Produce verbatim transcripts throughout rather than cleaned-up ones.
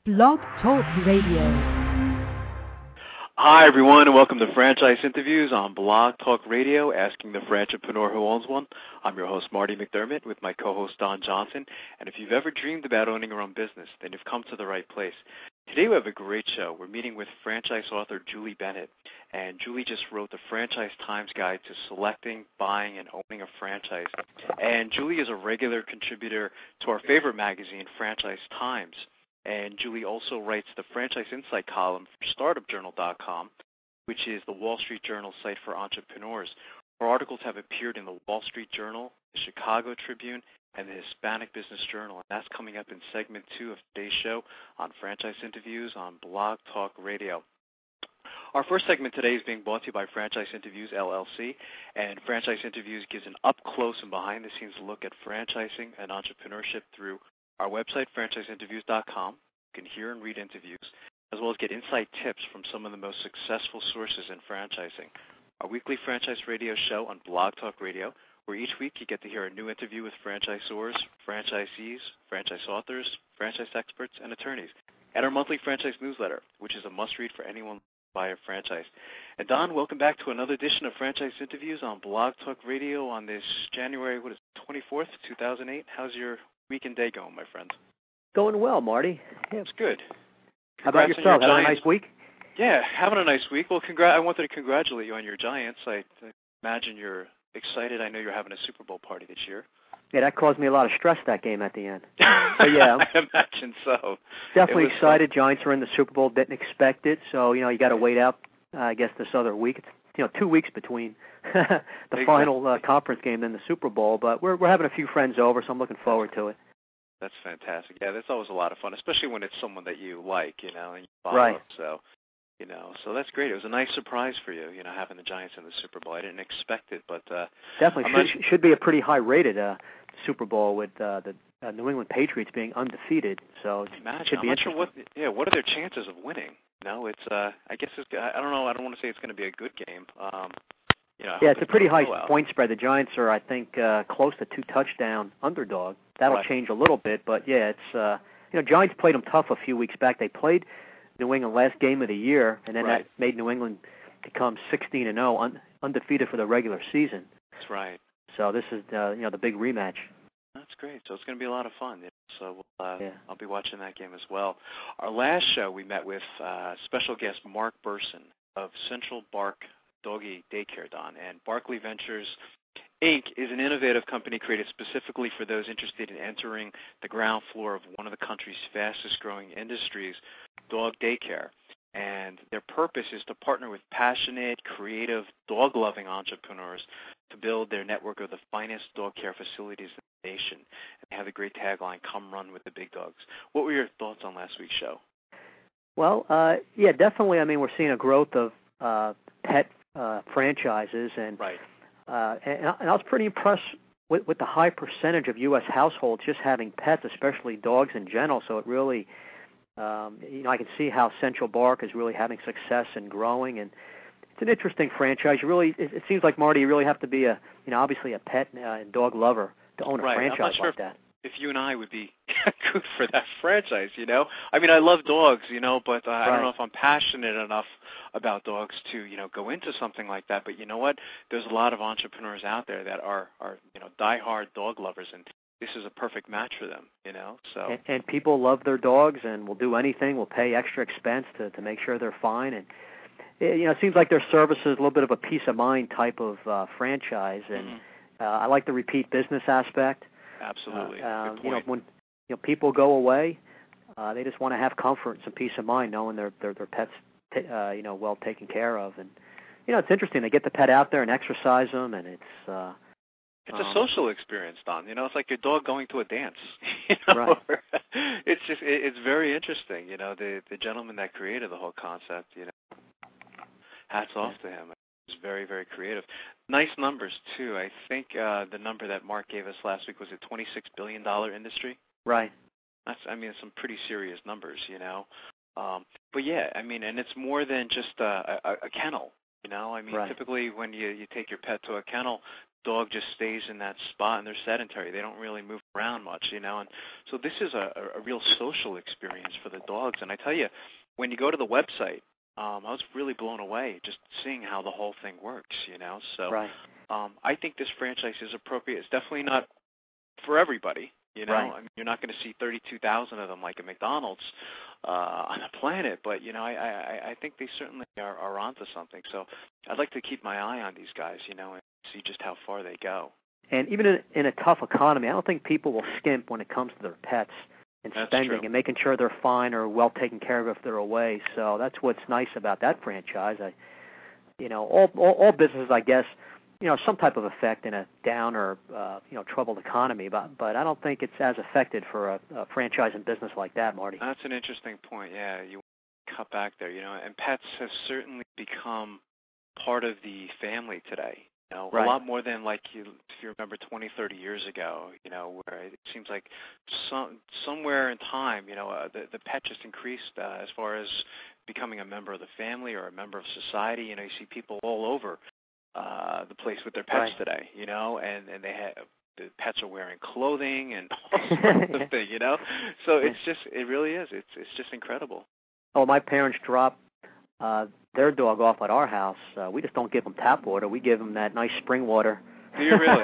Blog Talk Radio. Hi, everyone, and welcome to Franchise Interviews on Blog Talk Radio, asking the Franchipreneur who owns one. I'm your host, Marty McDermott, with my co-host, Don Johnson. And if you've ever dreamed about owning your own business, then you've come to the right place. Today we have a great show. We're meeting with franchise author Julie Bennett. And Julie just wrote the Franchise Times Guide to Selecting, Buying, and Owning a Franchise. And Julie is a regular contributor to our favorite magazine, Franchise Times. And Julie also writes the Franchise Insight column for startup journal dot com, which is the Wall Street Journal site for entrepreneurs. Her articles have appeared in the Wall Street Journal, the Chicago Tribune, and the Hispanic Business Journal. And that's coming up in segment two of today's show on Franchise Interviews on Blog Talk Radio. Our first segment today is being brought to you by Franchise Interviews, L L C. And Franchise Interviews gives an up-close and behind-the-scenes look at franchising and entrepreneurship through our website, franchise interviews dot com. You can hear and read interviews, as well as get insight tips from some of the most successful sources in franchising. Our weekly franchise radio show on Blog Talk Radio, where each week you get to hear a new interview with franchisors, franchisees, franchise authors, franchise experts, and attorneys. And our monthly franchise newsletter, which is a must-read for anyone who buy a franchise. And Don, welcome back to another edition of Franchise Interviews on Blog Talk Radio on this January, what is it, twenty-fourth, two thousand eight. How's your week and day going, my friend? Going well, Marty. Yeah, it's good. Congrats. How about yourself? Your having a nice week? Yeah, having a nice week. Well, congr- I wanted to congratulate you on your Giants. I, I imagine you're excited. I know you're having a Super Bowl party this year. Yeah, that caused me a lot of stress, that game at the end. But yeah, I imagine so. Definitely excited. Fun. Giants are in the Super Bowl. Didn't expect it, so you know you got to wait out. Uh, I guess this other week. It's you know two weeks between the exactly. final uh, conference game and the Super Bowl. But we're we're having a few friends over, so I'm looking forward to it. That's fantastic. Yeah, that's always a lot of fun, especially when it's someone that you like, you know, and you follow right. up. So, you know, so that's great. It was a nice surprise for you, you know, having the Giants in the Super Bowl. I didn't expect it, but uh, definitely should, should be a pretty high-rated uh, Super Bowl with uh, the uh, New England Patriots being undefeated. So it imagine. should be I'm not interesting. sure what. Yeah, what are their chances of winning? No, it's. Uh, I guess it's. I don't know. I don't want to say it's going to be a good game. Um, you know, yeah, it's a pretty high point spread. The Giants are, I think, uh, close to two touchdown underdog. That'll right. change a little bit, but yeah, it's uh, you know, Giants played them tough a few weeks back. They played New England last game of the year, and then right. that made New England become sixteen and zero, un- undefeated for the regular season. That's right. So this is uh, you know the big rematch. That's great. So it's going to be a lot of fun. So we'll, uh, yeah. I'll be watching that game as well. Our last show, we met with uh, special guest Mark Burson of Central Bark Doggy Daycare, Don. And Barkley Ventures, Incorporated is an innovative company created specifically for those interested in entering the ground floor of one of the country's fastest-growing industries, dog daycare. And their purpose is to partner with passionate, creative, dog-loving entrepreneurs to build their network of the finest dog care facilities in the nation. And they have a great tagline, "Come run with the big dogs." What were your thoughts on last week's show? Well, uh, yeah, definitely. I mean, we're seeing a growth of uh, pet uh, franchises, and, right. uh, and and I was pretty impressed with, with the high percentage of U S households just having pets, especially dogs in general. So it really, um, you know, I can see how Central Bark is really having success and growing, and it's an interesting franchise. You really, it, it seems like, Marty, you really have to be a, you know, obviously a pet uh, and dog lover to own a right. franchise I'm not sure like if, that. If you and I would be good for that franchise, you know. I mean, I love dogs, you know, but uh, right. I don't know if I'm passionate enough about dogs to, you know, go into something like that. But you know what? There's a lot of entrepreneurs out there that are, are you know, diehard dog lovers, and this is a perfect match for them, you know. So and, and people love their dogs and will do anything, will pay extra expense to, to make sure they're fine. And it, you know, it seems like their service is a little bit of a peace of mind type of uh, franchise, and mm-hmm. uh, I like the repeat business aspect. Absolutely. Uh, Good you know, point. when you know people go away, uh, they just want to have comfort and some peace of mind, knowing their their, their pets, t- uh, you know, well taken care of. And you know, it's interesting. They get the pet out there and exercise them, and it's uh, it's a um, social experience, Don. You know, it's like your dog going to a dance. You know? Right. It's just it, it's very interesting. You know, the the gentleman that created the whole concept. You know, hats off to him. It's very, very creative. Nice numbers, too. I think uh, the number that Mark gave us last week was a twenty-six billion dollars industry. Right. That's, I mean, some pretty serious numbers, you know. Um, but, yeah, I mean, and it's more than just a, a, a kennel, you know. I mean, right. typically when you, you take your pet to a kennel, dog just stays in that spot and they're sedentary. They don't really move around much, you know. And so this is a, a real social experience for the dogs. And I tell you, when you go to the website, um, I was really blown away just seeing how the whole thing works, you know. So right. um, I think this franchise is appropriate. It's definitely not for everybody, you know. Right. I mean, you're not going to see thirty-two thousand of them like a McDonald's uh, on the planet, but, you know, I, I, I think they certainly are, are onto something. So I'd like to keep my eye on these guys, you know, and see just how far they go. And even in, in a tough economy, I don't think people will skimp when it comes to their pets and That's spending true. and making sure they're fine or well taken care of if they're away. So that's what's nice about that franchise. I, you know, all, all, all businesses, I guess, you know, some type of effect in a down or, uh, you know, troubled economy, but but I don't think it's as affected for a, a franchise and business like that, Marty. That's an interesting point. Yeah, you cut back there, you know, and pets have certainly become part of the family today. You know, Right. a lot more than like you, if you remember twenty, thirty years ago, you know, where it seems like some somewhere in time, you know, uh, the the pet just increased uh, as far as becoming a member of the family or a member of society. You know, you see people all over uh, the place with their pets Right. today, you know, and and they have the pets are wearing clothing and all sorts of things, you know. So it's just it really is. It's it's just incredible. Oh, my parents dropped uh, their dog off at our house. Uh, we just don't give them tap water. We give them that nice spring water. Do you really?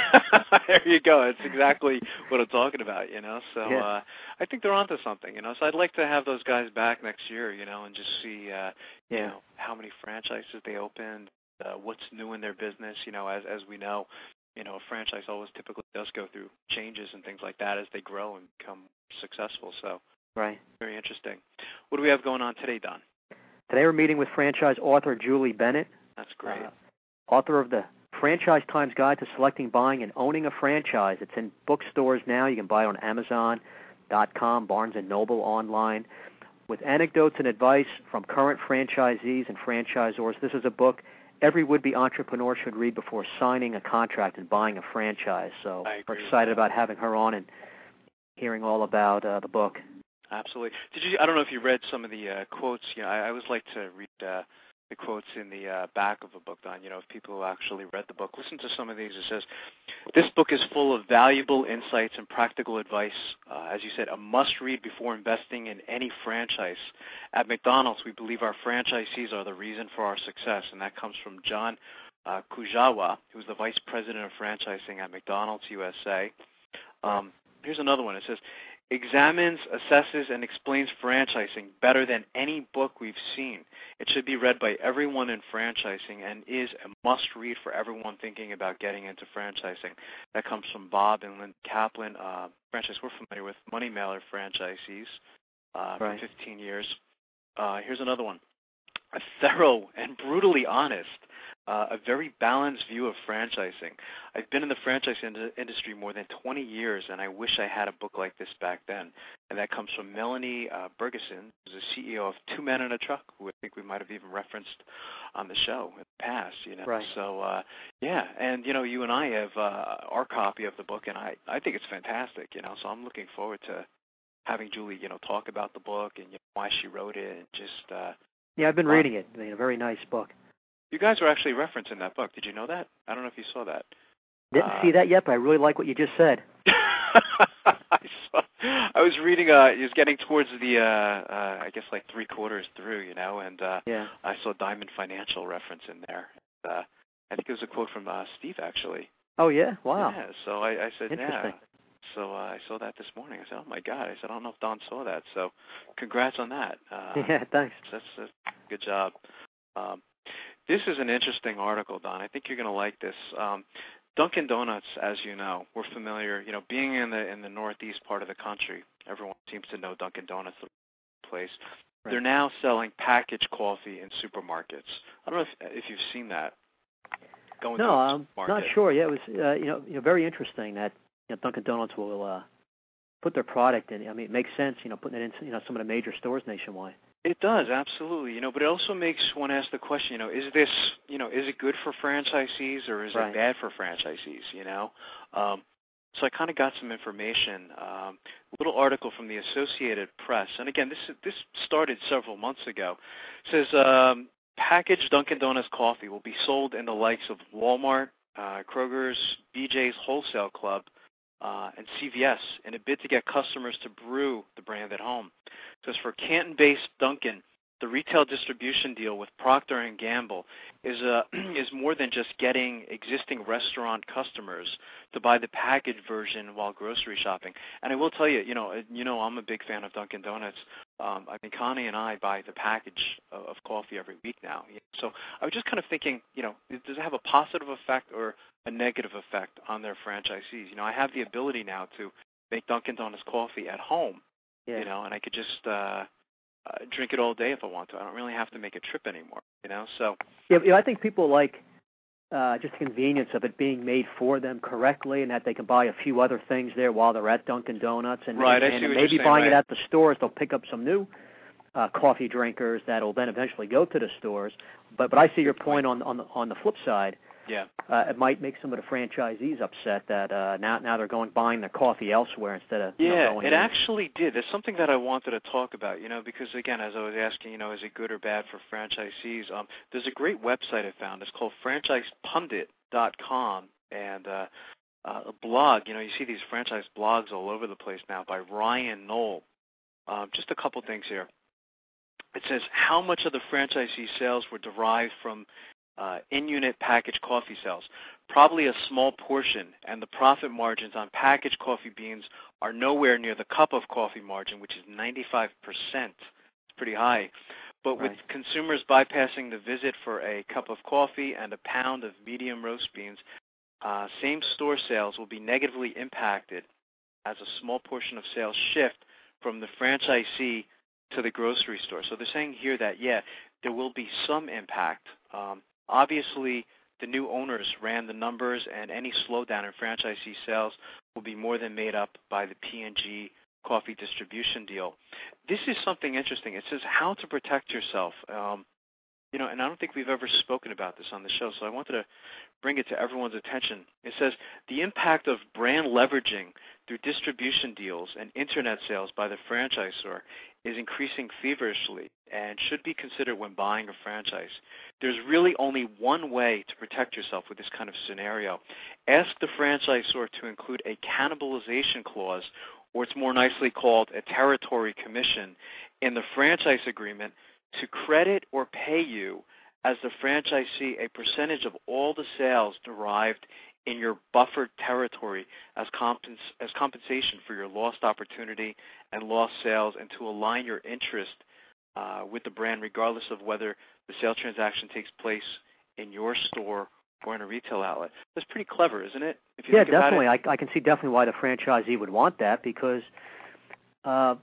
There you go. It's exactly what I'm talking about, you know. So yeah. uh, I think they're onto something, you know. So I'd like to have those guys back next year, you know, and just see, uh, you Yeah. know, how many franchises they opened, uh, what's new in their business. You know, as as we know, you know, a franchise always typically does go through changes and things like that as they grow and become successful. So Right. very interesting. What do we have going on today, Don? Today we're meeting with franchise author Julie Bennett. That's great. Uh, author of the Franchise Times Guide to Selecting, Buying, and Owning a Franchise. It's in bookstores now. You can buy it on Amazon dot com, Barnes and Noble online, with anecdotes and advice from current franchisees and franchisors. This is a book every would-be entrepreneur should read before signing a contract and buying a franchise. So we're excited about having her on and hearing all about uh, the book. Absolutely. Did you? I don't know if you read some of the uh, quotes. You know, I, I always like to read uh, the quotes in the uh, back of a book, Don. You know, if people who actually read the book. Listen to some of these. It says, "This book is full of valuable insights and practical advice. Uh, as you said, a must-read before investing in any franchise. At McDonald's, we believe our franchisees are the reason for our success," and that comes from John uh, Kujawa, who's the vice president of franchising at McDonald's U S A. Um, here's another one. It says, "Examines, assesses, and explains franchising better than any book we've seen. It should be read by everyone in franchising and is a must-read for everyone thinking about getting into franchising." That comes from Bob and Lynn Kaplan, uh, franchise we're familiar with, Money Mailer franchisees uh, Right. for fifteen years. Uh, here's another one. "A thorough and brutally honest, uh, a very balanced view of franchising. I've been in the franchise in- industry more than twenty years, and I wish I had a book like this back then." And that comes from Melanie uh, Bergeson, who's the C E O of Two Men in a Truck, who I think we might have even referenced on the show in the past. You know, Right. so uh, yeah, and you know, you and I have uh, our copy of the book, and I I think it's fantastic. You know, so I'm looking forward to having Julie, you know, talk about the book and you know, why she wrote it, and just. Uh, Yeah, I've been wow. reading it. I mean, a very nice book. You guys were actually referenced in that book. Did you know that? I don't know if you saw that. Didn't uh, see that yet, but I really like what you just said. I saw. I was reading. Uh, it was getting towards the. Uh, uh, I guess like three quarters through, you know, and uh, Yeah. I saw Diamond Financial reference in there. Uh, I think it was a quote from uh, Steve actually. Oh, yeah? Wow. Yeah. So I, I said, Interesting. yeah. So uh, I saw that this morning. I said, oh my God. I said, I don't know if Don saw that. So, congrats on that. Uh, Yeah, thanks. That's a good job. Um, this is an interesting article, Don. I think you're going to like this. Um, Dunkin' Donuts, as you know, we're familiar. You know, being in the in the northeast part of the country, everyone seems to know Dunkin' Donuts, the place. Right. They're now selling packaged coffee in supermarkets. I don't know if if you've seen that. Going No, to a I'm supermarket. not sure. Yeah, it was uh, you know you know very interesting that you know, Dunkin' Donuts will uh, put their product in. I mean, it makes sense. You know, putting it in you know some of the major stores nationwide. It does, absolutely. You know, but it also makes one ask the question, you know, is this, you know, is it good for franchisees or is Right. it bad for franchisees, you know? Um, so I kind of got some information, um, a little article from the Associated Press. And again, this this started several months ago. It says, um, packaged Dunkin' Donuts coffee will be sold in the likes of Walmart, uh, Kroger's, B J's Wholesale Club, uh, and C V S in a bid to get customers to brew the brand at home. It says for Canton-based Dunkin', the retail distribution deal with Procter and Gamble is uh, is more than just getting existing restaurant customers to buy the packaged version while grocery shopping. And I will tell you, you know, you know, I'm a big fan of Dunkin' Donuts. Um, I mean, Connie and I buy the package of, of coffee every week now. So I was just kind of thinking, you know, does it have a positive effect or a negative effect on their franchisees? You know, I have the ability now to make Dunkin' Donuts coffee at home, yeah. you know, and I could just uh, uh, drink it all day if I want to. I don't really have to make a trip anymore, you know. So yeah, you know, I think people like uh, just the convenience of it being made for them correctly, and that they can buy a few other things there while they're at Dunkin' Donuts, and, right, and, I see and what maybe you're saying, buying right. it at the stores, they'll pick up some new uh, coffee drinkers that will then eventually go to the stores. But but I see your point on on the, on the flip side. Yeah, uh, it might make some of the franchisees upset that uh, now now they're going buying their coffee elsewhere instead of yeah. you know, going it in. actually did. There's something that I wanted to talk about, you know, because again, as I was asking, you know, is it good or bad for franchisees? Um, there's a great website I found. It's called franchise pundit dot com, and uh, uh, a blog. You know, you see these franchise blogs all over the place now by Ryan Knoll. Um, just a couple things here. It says how much of the franchisee sales were derived from uh, in-unit packaged coffee sales. Probably a small portion, and the profit margins on packaged coffee beans are nowhere near the cup of coffee margin, which is ninety-five percent. It's pretty high. But right. with consumers bypassing the visit for a cup of coffee and a pound of medium roast beans, uh, same-store sales will be negatively impacted as a small portion of sales shift from the franchisee to the grocery store. So they're saying here that, yeah, there will be some impact. Um, obviously, the new owners ran the numbers, and any slowdown in franchisee sales will be more than made up by the P and G coffee distribution deal. This is something interesting. It says how to protect yourself. Um, you know, and I don't think we've ever spoken about this on the show, so I wanted to bring it to everyone's attention. It says the impact of brand leveraging through distribution deals and internet sales by the franchisor is increasing feverishly and should be considered when buying a franchise. There's really only one way to protect yourself with this kind of scenario. Ask the franchisor to include a cannibalization clause, or it's more nicely called a territory commission, in the franchise agreement to credit or pay you as the franchisee a percentage of all the sales derived in your buffered territory as, compens- as compensation for your lost opportunity and lost sales, and to align your interest uh, with the brand regardless of whether the sale transaction takes place in your store or in a retail outlet. That's pretty clever, isn't it? If you yeah, think about definitely. it. I, I can see definitely why the franchisee would want that because, uh,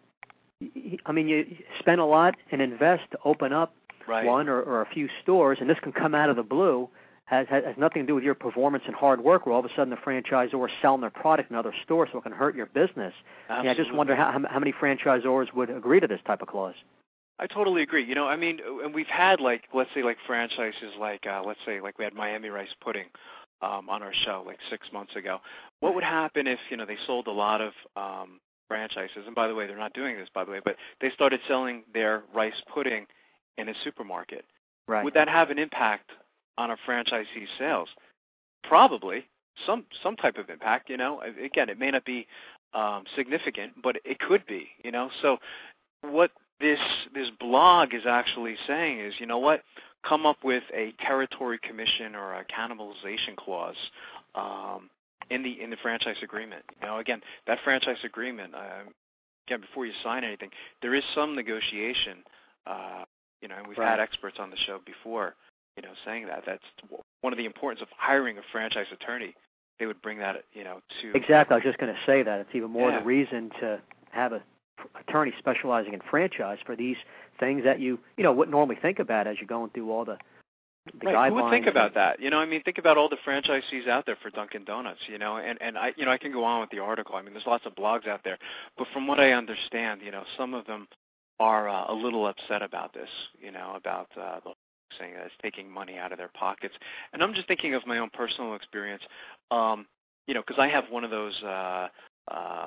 I mean, you spend a lot and invest to open up right. one or, or a few stores, and this can come out of the blue. Has, has has nothing to do with your performance and hard work, where all of a sudden the franchisor is selling their product in other stores, so it can hurt your business. Absolutely. I just wonder how, how many franchisors would agree to this type of clause. I totally agree. You know, I mean, and we've had, like, let's say, like, franchises like, uh, let's say, like we had Miami Rice Pudding um, on our show, like, six months ago. What would happen if, you know, they sold a lot of um, franchises? And by the way, they're not doing this, by the way, but they started selling their rice pudding in a supermarket. Right. Would that have an impact on a franchisee's sales? Probably. Some some type of impact, you know. Again, it may not be um, significant, but it could be, you know. So what this this blog is actually saying is, you know what, come up with a territory commission or a cannibalization clause um, in the in the franchise agreement. You know, again, that franchise agreement, uh, again, before you sign anything, there is some negotiation. Uh, you know, and we've right. had experts on the show before, you know, saying that. That's one of the importance of hiring a franchise attorney. They would bring that, you know, to... Exactly. I was just going to say that. It's even more yeah. the reason to have a attorney specializing in franchise for these things that you, you know, wouldn't normally think about as you're going through all the, the right. guidelines. Who would think about that? You know, I mean, think about all the franchisees out there for Dunkin' Donuts, you know, and, and I, you know, I can go on with the article. I mean, there's lots of blogs out there. But from what I understand, you know, some of them are uh, a little upset about this, you know, about uh, the saying that it's taking money out of their pockets. And I'm just thinking of my own personal experience, um, you know, because I have one of those uh, uh,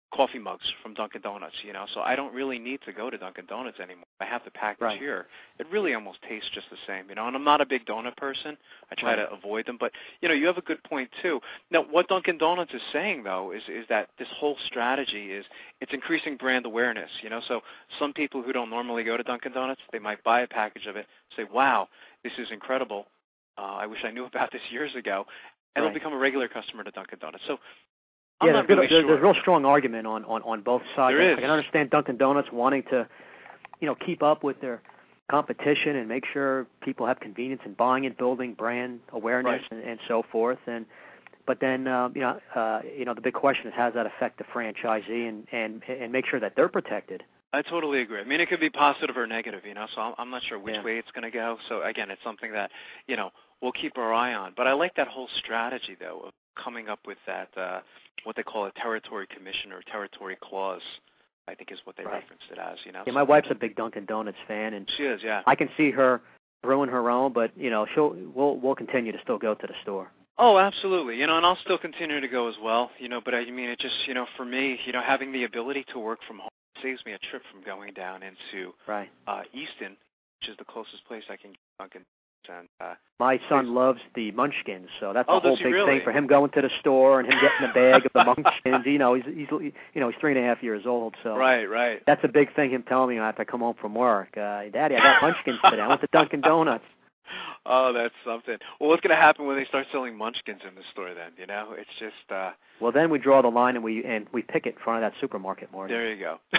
coffee mugs from Dunkin' Donuts, you know, so I don't really need to go to Dunkin' Donuts anymore. I have the package right. here. It really almost tastes just the same, you know, and I'm not a big donut person. I try right. to avoid them, but, you know, you have a good point, too. Now, what Dunkin' Donuts is saying, though, is, is that this whole strategy is it's increasing brand awareness, you know, so some people who don't normally go to Dunkin' Donuts, they might buy a package of it, say, wow, this is incredible. Uh, I wish I knew about this years ago, and right. they'll become a regular customer to Dunkin' Donuts. So I'm yeah, not there's, really good, sure. there's a real strong argument on, on, on both sides. There I, is. I can understand Dunkin' Donuts wanting to, you know, keep up with their competition and make sure people have convenience in buying it, building brand awareness, right. and, and so forth. And but then, um, you know, uh, you know, the big question is how does that affect the franchisee and, and, and make sure that they're protected. I totally agree. I mean, it could be positive or negative, you know, so I'm, I'm not sure which yeah. way it's going to go. So, again, it's something that, you know, we'll keep our eye on. But I like that whole strategy, though, of coming up with that, uh, what they call a territory commission or territory clause, I think is what they right. referenced it as, you know. Yeah, so my wife's a big Dunkin' Donuts fan, and she is, yeah. I can see her brewing her own, but, you know, she'll we'll, we'll continue to still go to the store. Oh, absolutely. You know, and I'll still continue to go as well, you know, but I mean, it just, you know, for me, you know, having the ability to work from home saves me a trip from going down into right. uh, Easton, which is the closest place I can get Dunkin'. And, uh, my son loves the Munchkins, so that's oh, a whole big really? thing for him going to the store and him getting a bag of the Munchkins. You know, he's he's you know he's three and a half years old, so right, right. That's a big thing. Him telling me after I come home from work, uh, Daddy, I got Munchkins today. I went to Dunkin' Donuts. Oh, that's something. Well, what's going to happen when they start selling Munchkins in the store then, you know? It's just... Uh, well, then we draw the line and we and we pick it in front of that supermarket, Marty. There you go.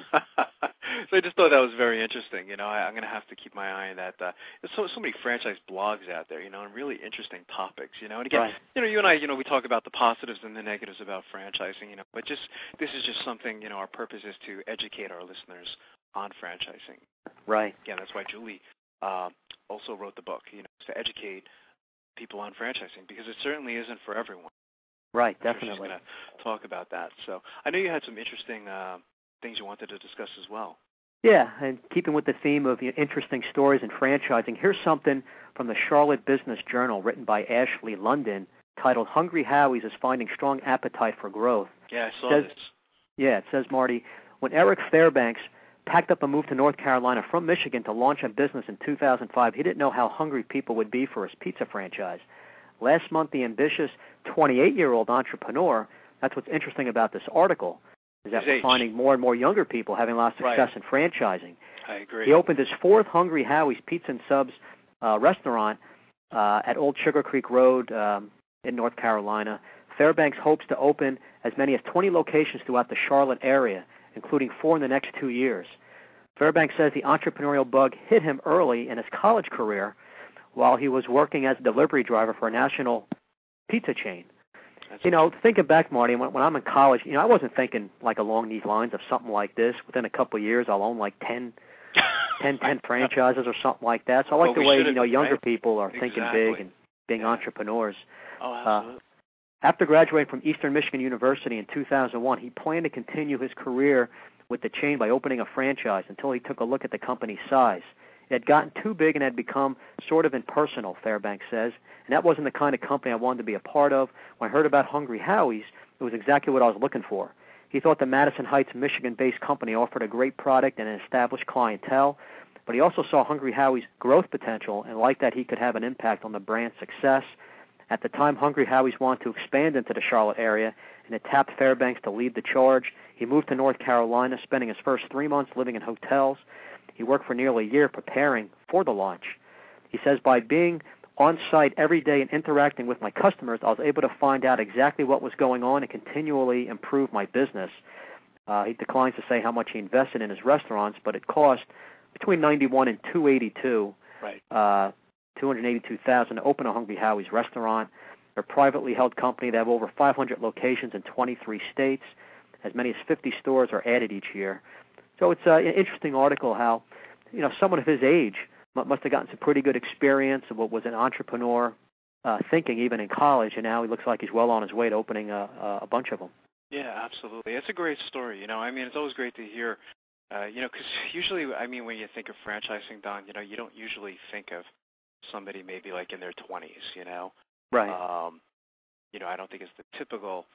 So I just thought that was very interesting. You know, I, I'm going to have to keep my eye on that. Uh, there's so, so many franchise blogs out there, you know, and really interesting topics, you know. And again, right. you know, you and I, you know, we talk about the positives and the negatives about franchising, you know, but just this is just something, you know, our purpose is to educate our listeners on franchising. Right. Again, that's why Julie uh, also wrote the book, you know, to educate people on franchising because it certainly isn't for everyone. Right, I'm definitely. Sure she's going to talk about that. So I know you had some interesting uh, things you wanted to discuss as well. Yeah, and keeping with the theme of you know, interesting stories in franchising, here's something from the Charlotte Business Journal written by Ashley London titled Hungry Howie's is Finding Strong Appetite for Growth. Yeah, I saw it says, this. Yeah, it says, Marty, when Eric Fairbanks packed up and moved to North Carolina from Michigan to launch a business in two thousand five, he didn't know how hungry people would be for his pizza franchise. Last month, the ambitious twenty-eight-year-old entrepreneur, that's what's interesting about this article, is that his we're age. finding more and more younger people having a lot of success right. in franchising. I agree. He opened his fourth Hungry Howie's Pizza and Subs uh, restaurant uh, at Old Sugar Creek Road um, in North Carolina. Fairbanks hopes to open as many as twenty locations throughout the Charlotte area, including four in the next two years. Fairbanks says the entrepreneurial bug hit him early in his college career while he was working as a delivery driver for a national pizza chain. That's you know, thinking back, Marty, when, when I'm in college, you know, I wasn't thinking like along these lines of something like this. Within a couple of years, I'll own like ten, ten, ten franchises or something like that. So I like well, the way, you know, been, younger right? people are exactly. thinking big and being yeah. entrepreneurs. Oh, absolutely. Uh, after graduating from Eastern Michigan University in two thousand one, he planned to continue his career with the chain by opening a franchise until he took a look at the company's size. It had gotten too big and had become sort of impersonal, Fairbanks says, and that wasn't the kind of company I wanted to be a part of. When I heard about Hungry Howie's, it was exactly what I was looking for. He thought the Madison Heights, Michigan-based company offered a great product and an established clientele, but he also saw Hungry Howie's growth potential and liked that he could have an impact on the brand's success. At the time, Hungry Howie's wanted to expand into the Charlotte area, and it tapped Fairbanks to lead the charge. He moved to North Carolina, spending his first three months living in hotels. He worked for nearly a year preparing for the launch. He says, by being on site every day and interacting with my customers, I was able to find out exactly what was going on and continually improve my business. Uh, he declines to say how much he invested in his restaurants, but it cost between ninety-one and two eighty-two, right. uh, two hundred eighty-two thousand to open a Hungry Howie's restaurant. They're a privately held company. They have over five hundred locations in twenty-three states. As many as fifty stores are added each year. So it's uh, an interesting article how, you know, someone of his age must have gotten some pretty good experience of what was an entrepreneur uh, thinking even in college, and now he looks like he's well on his way to opening a, a bunch of them. Yeah, absolutely. It's a great story. You know, I mean, it's always great to hear, uh, you know, because usually, I mean, when you think of franchising, Don, you know, you don't usually think of somebody maybe like in their twenties, you know. Right. Um, you know, I don't think it's the typical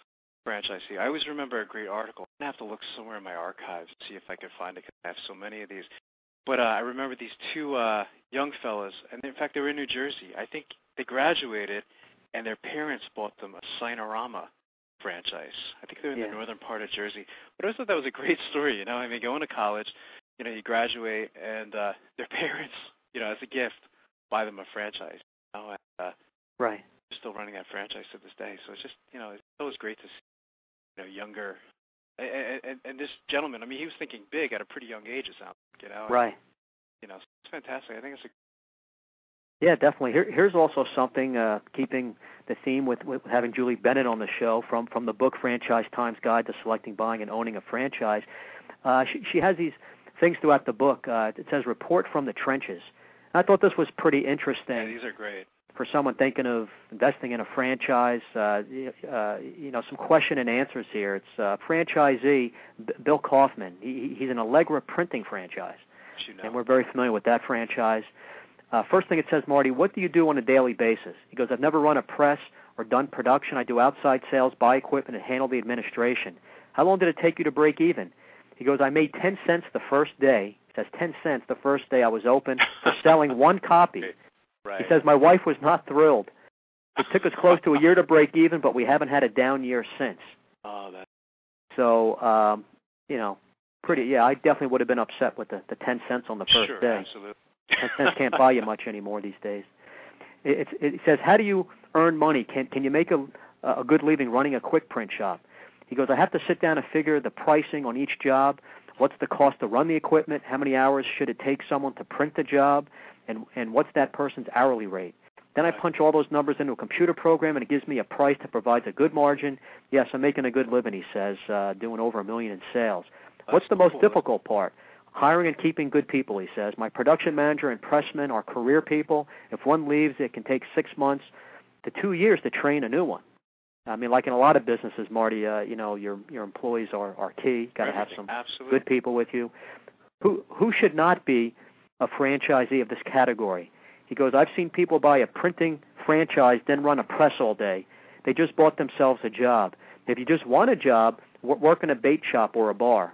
franchisee. I always remember a great article. I'm going to have to look somewhere in my archives to see if I can find it, because I have so many of these. But uh, I remember these two uh, young fellas, and in fact, they were in New Jersey. I think they graduated, and their parents bought them a Cinerama franchise. I think they're in yeah. the northern part of Jersey. But I always thought that was a great story, you know. I mean, going to college, you know, you graduate, and uh, their parents, you know, as a gift, buy them a franchise. You know, and, uh, right. They're still running that franchise to this day. So it's just, you know, it's always great to see, you know, younger. And, and, and this gentleman, I mean, he was thinking big at a pretty young age, it sounds like, you know. Right. And, you know, it's fantastic. I think it's a Yeah, definitely. Here, here's also something, uh, keeping the theme with, with having Julie Bennett on the show, from, from the book Franchise Times Guide to Selecting, Buying, and Owning a Franchise. Uh, she, she has these things throughout the book. Uh, it says, report from the trenches. And I thought this was pretty interesting. Yeah, these are great. For someone thinking of investing in a franchise, uh, uh, you know, some question and answers here. It's uh, franchisee B- Bill Kaufman. He, he's an Allegra printing franchise, you know. and we're very familiar with that franchise. Uh, first thing it says, Marty, what do you do on a daily basis? He goes, I've never run a press or done production. I do outside sales, buy equipment, and handle the administration. How long did it take you to break even? He goes, I made ten cents the first day. He says ten cents the first day I was open for selling one copy. Right. He says, my wife was not thrilled. It took us close to a year to break even, but we haven't had a down year since. Oh, that. So, um, you know, pretty, yeah, I definitely would have been upset with the, the ten cents on the first sure, day. Absolutely. ten cents can't buy you much anymore these days. It, it, it says, how do you earn money? Can, can you make a, a good living running a quick print shop? He goes, I have to sit down and figure the pricing on each job. What's the cost to run the equipment? How many hours should it take someone to print the job? And, and what's that person's hourly rate? Then I punch all those numbers into a computer program, and it gives me a price that provides a good margin. Yes, I'm making a good living, he says, uh, doing over a million in sales. That's What's the most cool. difficult part? Hiring and keeping good people, he says. My production manager and pressmen are career people. If one leaves, it can take six months to two years to train a new one. I mean, like in a lot of businesses, Marty, uh, you know, your your employees are, are key. You've got to have some Absolutely. good people with you. Who who should not be a franchisee of this category? He goes, I've seen people buy a printing franchise, then run a press all day. They just bought themselves a job. If you just want a job, work in a bait shop or a bar.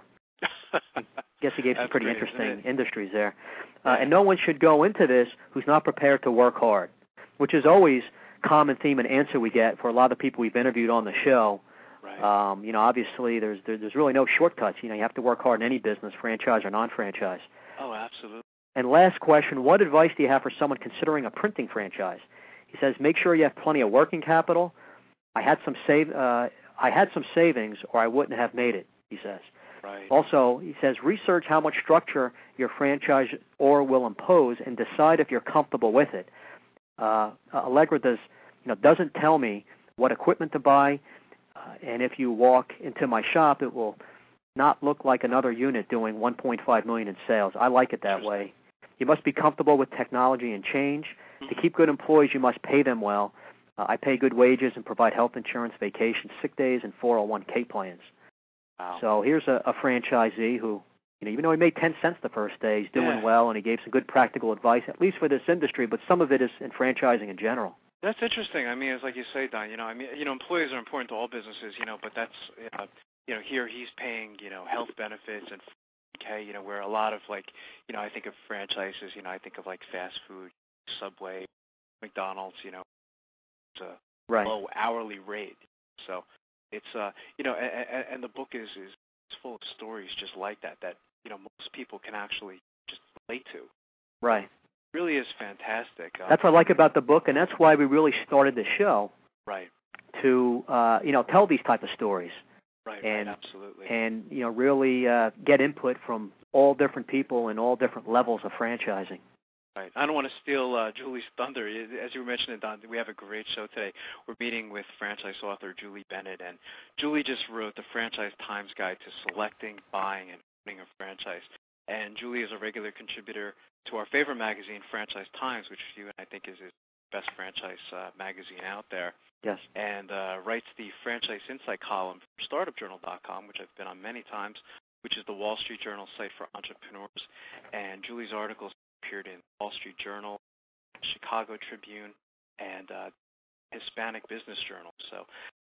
I guess he gave some pretty great, interesting industries there. Uh, and no one should go into this who's not prepared to work hard, which is always common theme and answer we get for a lot of people we've interviewed on the show. Right. Um, you know, obviously there's there, there's really no shortcuts. You know, you have to work hard in any business, franchise or non-franchise. Oh, absolutely. And last question, what advice do you have for someone considering a printing franchise? He says, make sure you have plenty of working capital. I had some save, uh, I had some savings, or I wouldn't have made it, he says. Right. Also, he says, research how much structure your franchise or will impose and decide if you're comfortable with it. Uh, Allegra does, you know, doesn't tell me what equipment to buy, uh, and if you walk into my shop, it will not look like another unit doing one point five million dollars in sales. I like it that way. You must be comfortable with technology and change. To keep good employees, you must pay them well. Uh, I pay good wages and provide health insurance, vacation, sick days, and four oh one k plans. Wow. So here's a, a franchisee who, you know, even though he made ten cents the first day, he's doing yeah. well, and he gave some good practical advice, at least for this industry, but some of it is in franchising in general. That's interesting. I mean, it's like you say, Don, you know, I mean, you know, employees are important to all businesses, you know, but that's, uh, you know, here he's paying, you know, health benefits and okay, you know, where a lot of like, you know, I think of franchises, you know, I think of like fast food, Subway, McDonald's, you know, it's a right. low hourly rate. So it's, uh, you know, and, and the book is, is full of stories just like that, that, you know, most people can actually just relate to. Right. It really is fantastic. Um, that's what I like about the book, and that's why we really started the show. Right. To, uh, you know, tell these type of stories. Right, and, right, absolutely. And, you know, really uh, get input from all different people and all different levels of franchising. Right. I don't want to steal uh, Julie's thunder. As you were mentioning, Don, we have a great show today. We're meeting with franchise author Julie Bennett, and Julie just wrote the Franchise Times Guide to Selecting, Buying, and Owning a Franchise. And Julie is a regular contributor to our favorite magazine, Franchise Times, which you and I think is the best franchise uh, magazine out there. Yes. And uh, writes the Franchise Insight column for startup journal dot com, which I've been on many times, which is the Wall Street Journal site for entrepreneurs. And Julie's articles appeared in Wall Street Journal, Chicago Tribune, and uh, Hispanic Business Journal. So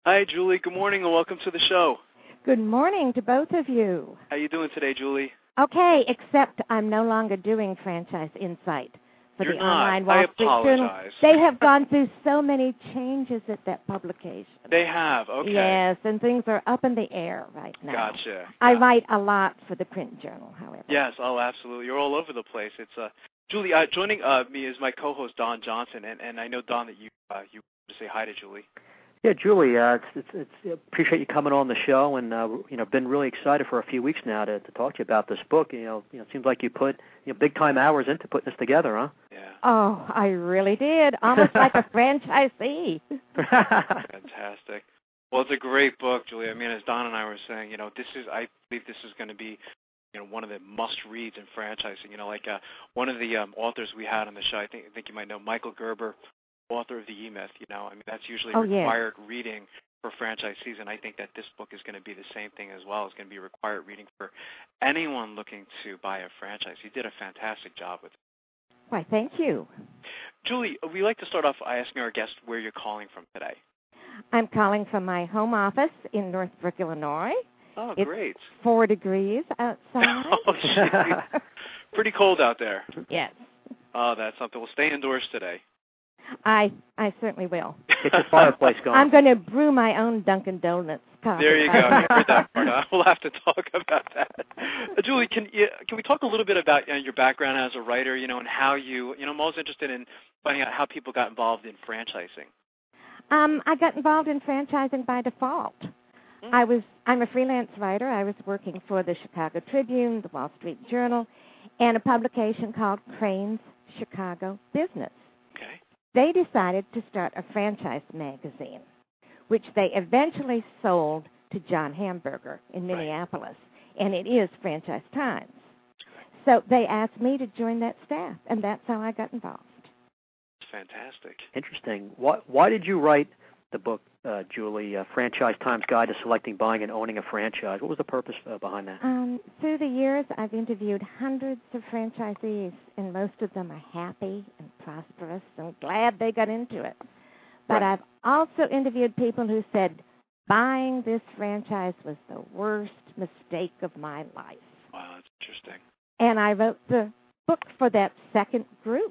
Hi, Julie. Good morning and welcome to the show. Good morning to both of you. How you doing today, Julie? Okay, except I'm no longer doing Franchise Insight for You're the not. online Wall I Street Journal. apologize. They have gone through so many changes at that publication. They have, okay. Yes, and things are up in the air right now. Gotcha. I yeah. write a lot for the print journal, however. Yes, oh, absolutely. You're all over the place. It's uh, Julie, uh, joining uh, me is my co-host, Don Johnson, and, and I know, Don, that you uh, you want to say hi to Julie. Yeah, Julie, uh, it's, it's, it's, appreciate you coming on the show, and uh, you know, been really excited for a few weeks now to, to talk to you about this book. You know, you know, it seems like you put you know big time hours into putting this together, huh? Yeah. Oh, I really did, almost like a franchisee. Fantastic. Well, it's a great book, Julie. I mean, as Don and I were saying, you know, this is I believe this is going to be, you know, one of the must-reads in franchising. You know, like uh, one of the um, authors we had on the show, I think I think you might know, Michael Gerber, author of the E-Myth. You know, I mean, that's usually oh, required yes. reading for franchisees, and I think that this book is going to be the same thing as well. It's going to be required reading for anyone looking to buy a franchise. You did a fantastic job with it. Why, thank you. Julie, we like to start off by asking our guests where you're calling from today. I'm calling from my home office in Northbrook, Illinois. Oh, it's great. four degrees outside. Oh, geez. Pretty cold out there. Yes. Oh, that's something. We'll stay indoors today. I I certainly will. Get your fireplace going. I'm going to brew my own Dunkin' Donuts coffee. There you go. You heard that part. Uh, we'll have to talk about that. Uh, Julie, can you, can we talk a little bit about you know, your background as a writer, you know, and how you, you know, I'm always interested in finding out how people got involved in franchising. Um, I got involved in franchising by default. Mm. I was I'm a freelance writer. I was working for the Chicago Tribune, the Wall Street Journal, and a publication called Crane's Chicago Business. Okay. They decided to start a franchise magazine, which they eventually sold to John Hamburger in Minneapolis, right. And it is Franchise Times. So they asked me to join that staff, and that's how I got involved. Fantastic. Interesting. Why, why did you write the book, uh, Julie, uh, Franchise Times Guide to Selecting, Buying, and Owning a Franchise? What was the purpose uh, behind that? Um, through the years, I've interviewed hundreds of franchisees, and most of them are happy and prosperous and glad they got into it. But right. I've also interviewed people who said, buying this franchise was the worst mistake of my life. Wow, that's interesting. And I wrote the book for that second group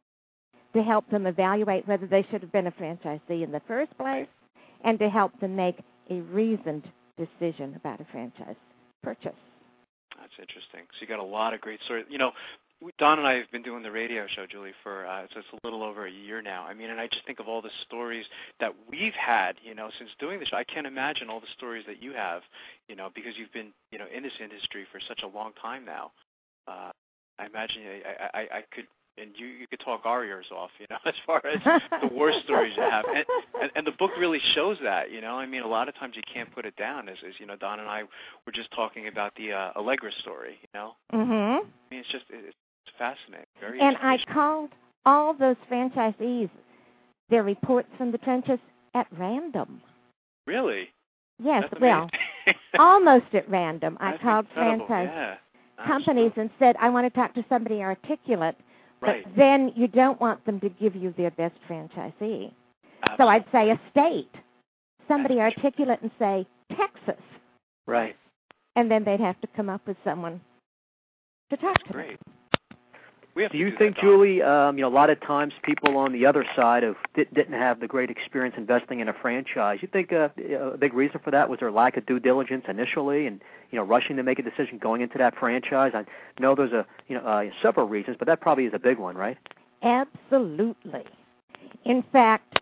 to help them evaluate whether they should have been a franchisee in the first place and to help them make a reasoned decision about a franchise purchase. That's interesting. So you got a lot of great stories. You know, Don and I have been doing the radio show, Julie, for uh, so it's a little over a year now. I mean, and I just think of all the stories that we've had, you know, since doing the show. I can't imagine all the stories that you have, you know, because you've been, you know, in this industry for such a long time now. Uh, I imagine I, I, I could. And you, you could talk our ears off, you know, as far as the worst stories you have. And, and, and the book really shows that, you know. I mean, a lot of times you can't put it down. As, as you know, Don and I were just talking about the uh, Allegra story, you know. Mm-hmm. I mean, it's just it's fascinating. Very and I called all those franchisees their reports from the trenches at random. Really? Yes, That's well, almost at random. I That's called incredible. franchise yeah, companies and said, I want to talk to somebody articulate. Right. But then you don't want them to give you their best franchisee. Absolutely. So I'd say a state, somebody That's articulate and say Texas. Right. And then they'd have to come up with someone to talk That's to. Great. We have do to you do think, that, Julie, um, you know, a lot of times people on the other side of di- didn't have the great experience investing in a franchise. You think uh, a big reason for that was their lack of due diligence initially, and you know, rushing to make a decision going into that franchise? I know there's a you know uh, several reasons, but that probably is a big one, right? Absolutely. In fact,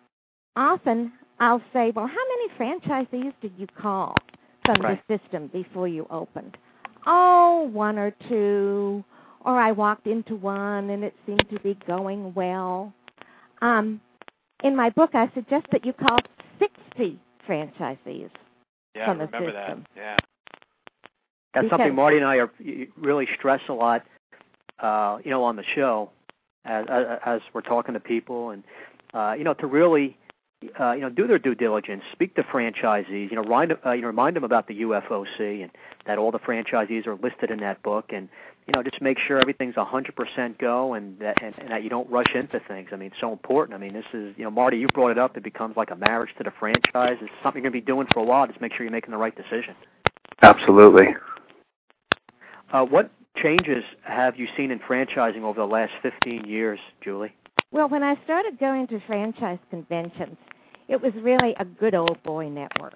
often I'll say, "Well, how many franchisees did you call from right. the system before you opened?" Oh, one or two. Or I walked into one and it seemed to be going well. Um, in my book, I suggest that you call sixty franchisees yeah, from I the remember system. that. Yeah. That's because something Marty and I are really stress a lot, uh, you know, on the show as, as, as we're talking to people, and uh, you know, to really uh, you know, do their due diligence, speak to franchisees, you know, remind, uh, you know, remind them about the U F O C and that all the franchisees are listed in that book, and you know, just make sure everything's one hundred percent go, and that and, and that you don't rush into things. I mean, it's so important. I mean, this is, you know, Marty, you brought it up. It becomes like a marriage to the franchise. It's something you're going to be doing for a while. Just make sure you're making the right decision. Absolutely. Uh, what changes have you seen in franchising over the last fifteen years, Julie? Well, when I started going to franchise conventions, it was really a good old boy network.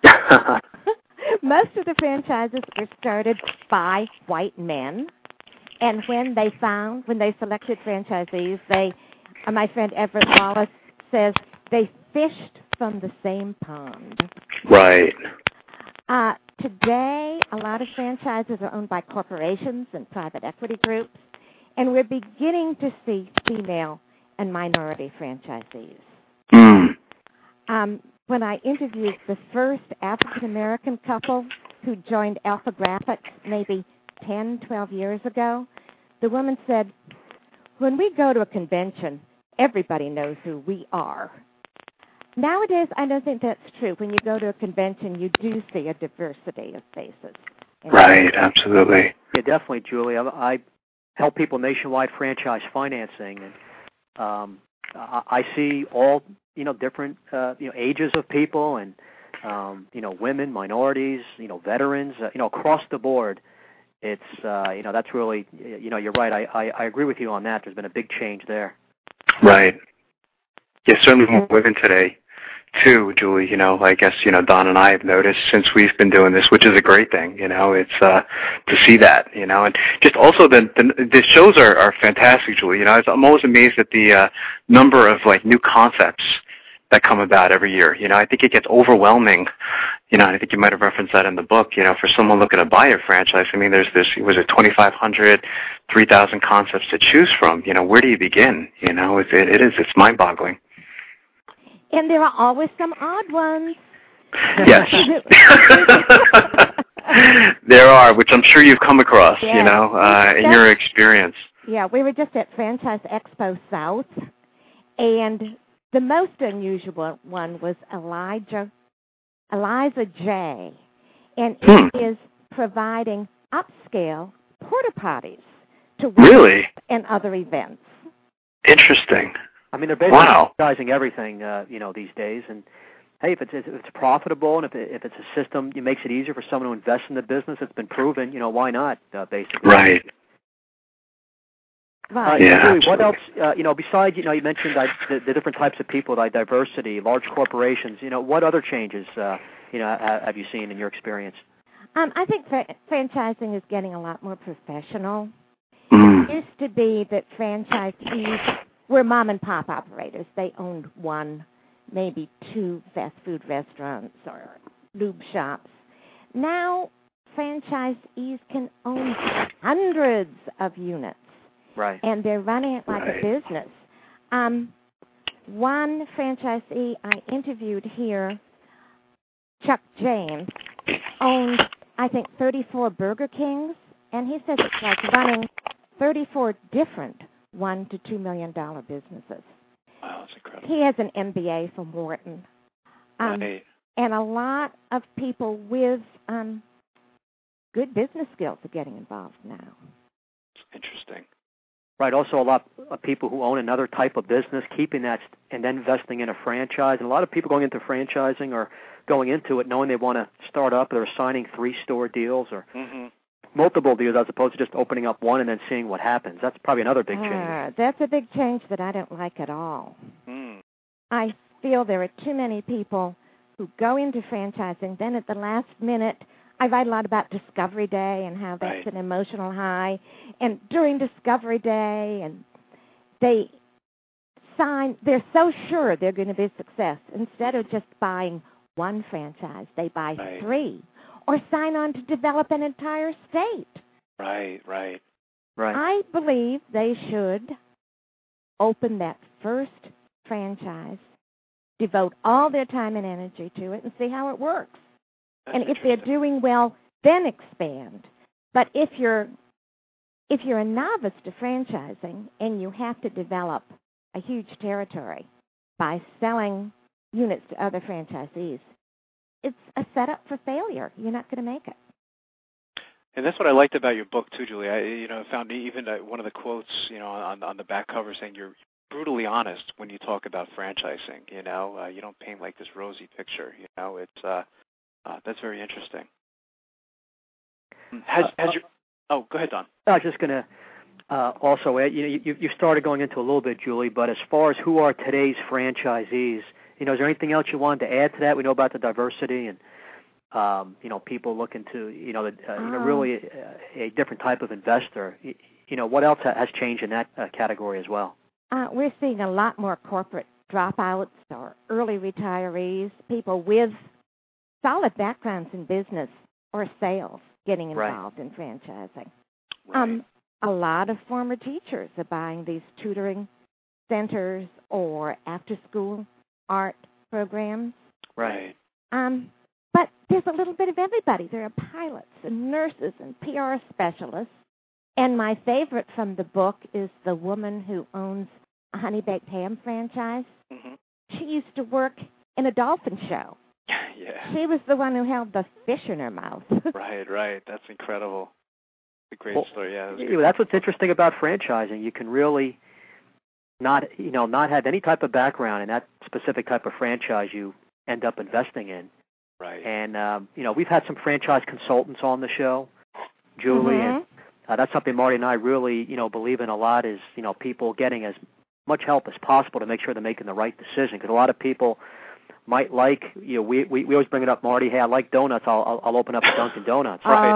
Most of the franchises were started by white men, and when they found, when they selected franchisees, they, uh, my friend Everett Wallace says, they fished from the same pond. Right. Uh, today, a lot of franchises are owned by corporations and private equity groups, and we're beginning to see female and minority franchisees. Mm. Um, when I interviewed the first African-American couple who joined Alpha Graphics maybe ten, twelve years ago, the woman said, when we go to a convention, everybody knows who we are. Nowadays, I don't think that's true. When you go to a convention, you do see a diversity of faces. Right, absolutely. Yeah, definitely, Julie. I, I help people nationwide franchise financing, and um, I, I see all, you know, different uh, you know, ages of people, and um, you know, women, minorities, you know, veterans, uh, you know, across the board. It's uh, you know, that's really, you know, you're right. I, I I agree with you on that. There's been a big change there. Right. Yeah, certainly more women today, too, Julie. You know, I guess, you know, Don and I have noticed since we've been doing this, which is a great thing, you know, it's uh, to see that, you know, and just also the the, the shows are, are fantastic, Julie. You know, I'm always amazed at the uh, number of, like, new concepts that come about every year. You know, I think it gets overwhelming. You know, and I think you might have referenced that in the book, you know, for someone looking to buy a franchise. I mean, there's this, was it twenty-five hundred, three thousand concepts to choose from? You know, where do you begin? You know, it, it is, it's mind-boggling. And there are always some odd ones. Yes. There are, which I'm sure you've come across, yes. you know, uh, in your experience. Yeah, we were just at Franchise Expo South, and the most unusual one was Elijah, Eliza J, and hmm. it is providing upscale porta potties to really and other events. Interesting. I mean, they're basically wow. advertising everything, uh, you know, these days. And hey, if it's if it's profitable and if it, if it's a system, it makes it easier for someone to invest in the business. It's been proven, you know, why not? Uh, basically, right. Right. Uh, yeah, Julie, what else, uh, you know, besides, you know, you mentioned uh, the, the different types of people, like diversity, large corporations, you know, what other changes, uh, you know, have you seen in your experience? Um, I think fr- franchising is getting a lot more professional. Mm. It used to be that franchisees were mom and pop operators. They owned one, maybe two fast food restaurants or lube shops. Now, franchisees can own hundreds of units. Right. And they're running it like right. a business. Um, one franchisee I interviewed here, Chuck James, owned, I think, thirty-four Burger Kings, and he says it's like running thirty-four different one to two million dollar businesses. Wow, that's incredible. He has an M B A from Wharton, um, right. and a lot of people with um, good business skills are getting involved now. Interesting. Right. Also, a lot of people who own another type of business, keeping that and then investing in a franchise. And a lot of people going into franchising are going into it knowing they want to start up. They're signing three-store deals or mm-hmm. multiple deals as opposed to just opening up one and then seeing what happens. That's probably another big change. Uh, that's a big change that I don't like at all. Mm. I feel there are too many people who go into franchising, then at the last minute, I write a lot about Discovery Day and how that's right. an emotional high. And during Discovery Day, and they sign, they're so sure they're going to be a success. Instead of just buying one franchise, they buy right. three or sign on to develop an entire state. Right, right. Right. I believe they should open that first franchise, devote all their time and energy to it, and see how it works. That's and if they're doing well, then expand. But if you're if you're a novice to franchising and you have to develop a huge territory by selling units to other franchisees, it's a setup for failure. You're not going to make it. And that's what I liked about your book too, Julie. I, you know, found even uh, one of the quotes, you know, on on the back cover saying you're brutally honest when you talk about franchising. You know, uh, you don't paint like this rosy picture. You know, it's uh, uh, that's very interesting. Has has your oh, go ahead, Don. I was just going to uh, also add, you know, you you started going into a little bit, Julie, but as far as who are today's franchisees, you know, is there anything else you wanted to add to that? We know about the diversity and. Um, you know, people looking to, you know, the, uh, you know, really a, a different type of investor. You, you know, what else has changed in that uh, category as well? Uh, we're seeing a lot more corporate dropouts or early retirees, people with solid backgrounds in business or sales getting involved right. in franchising. Right. Um, a lot of former teachers are buying these tutoring centers or after-school art programs. Right. Um. But there's a little bit of everybody. There are pilots and nurses and P R specialists. And my favorite from the book is the woman who owns a Honey Baked Ham franchise. Mm-hmm. She used to work in a dolphin show. Yeah. She was the one who held the fish in her mouth. Right, right. That's incredible. It's a great well, story. Yeah. That you know, that's what's interesting about franchising. You can really not, you know, not have any type of background in that specific type of franchise you end up investing in. Right. And, um, you know, we've had some franchise consultants on the show, Julie, mm-hmm. and uh, that's something Marty and I really, you know, believe in a lot is, you know, people getting as much help as possible to make sure they're making the right decision. Because a lot of people might like, you know, we, we, we always bring it up, Marty, hey, I like donuts, I'll, I'll, I'll open up a Dunkin' Donuts. Right.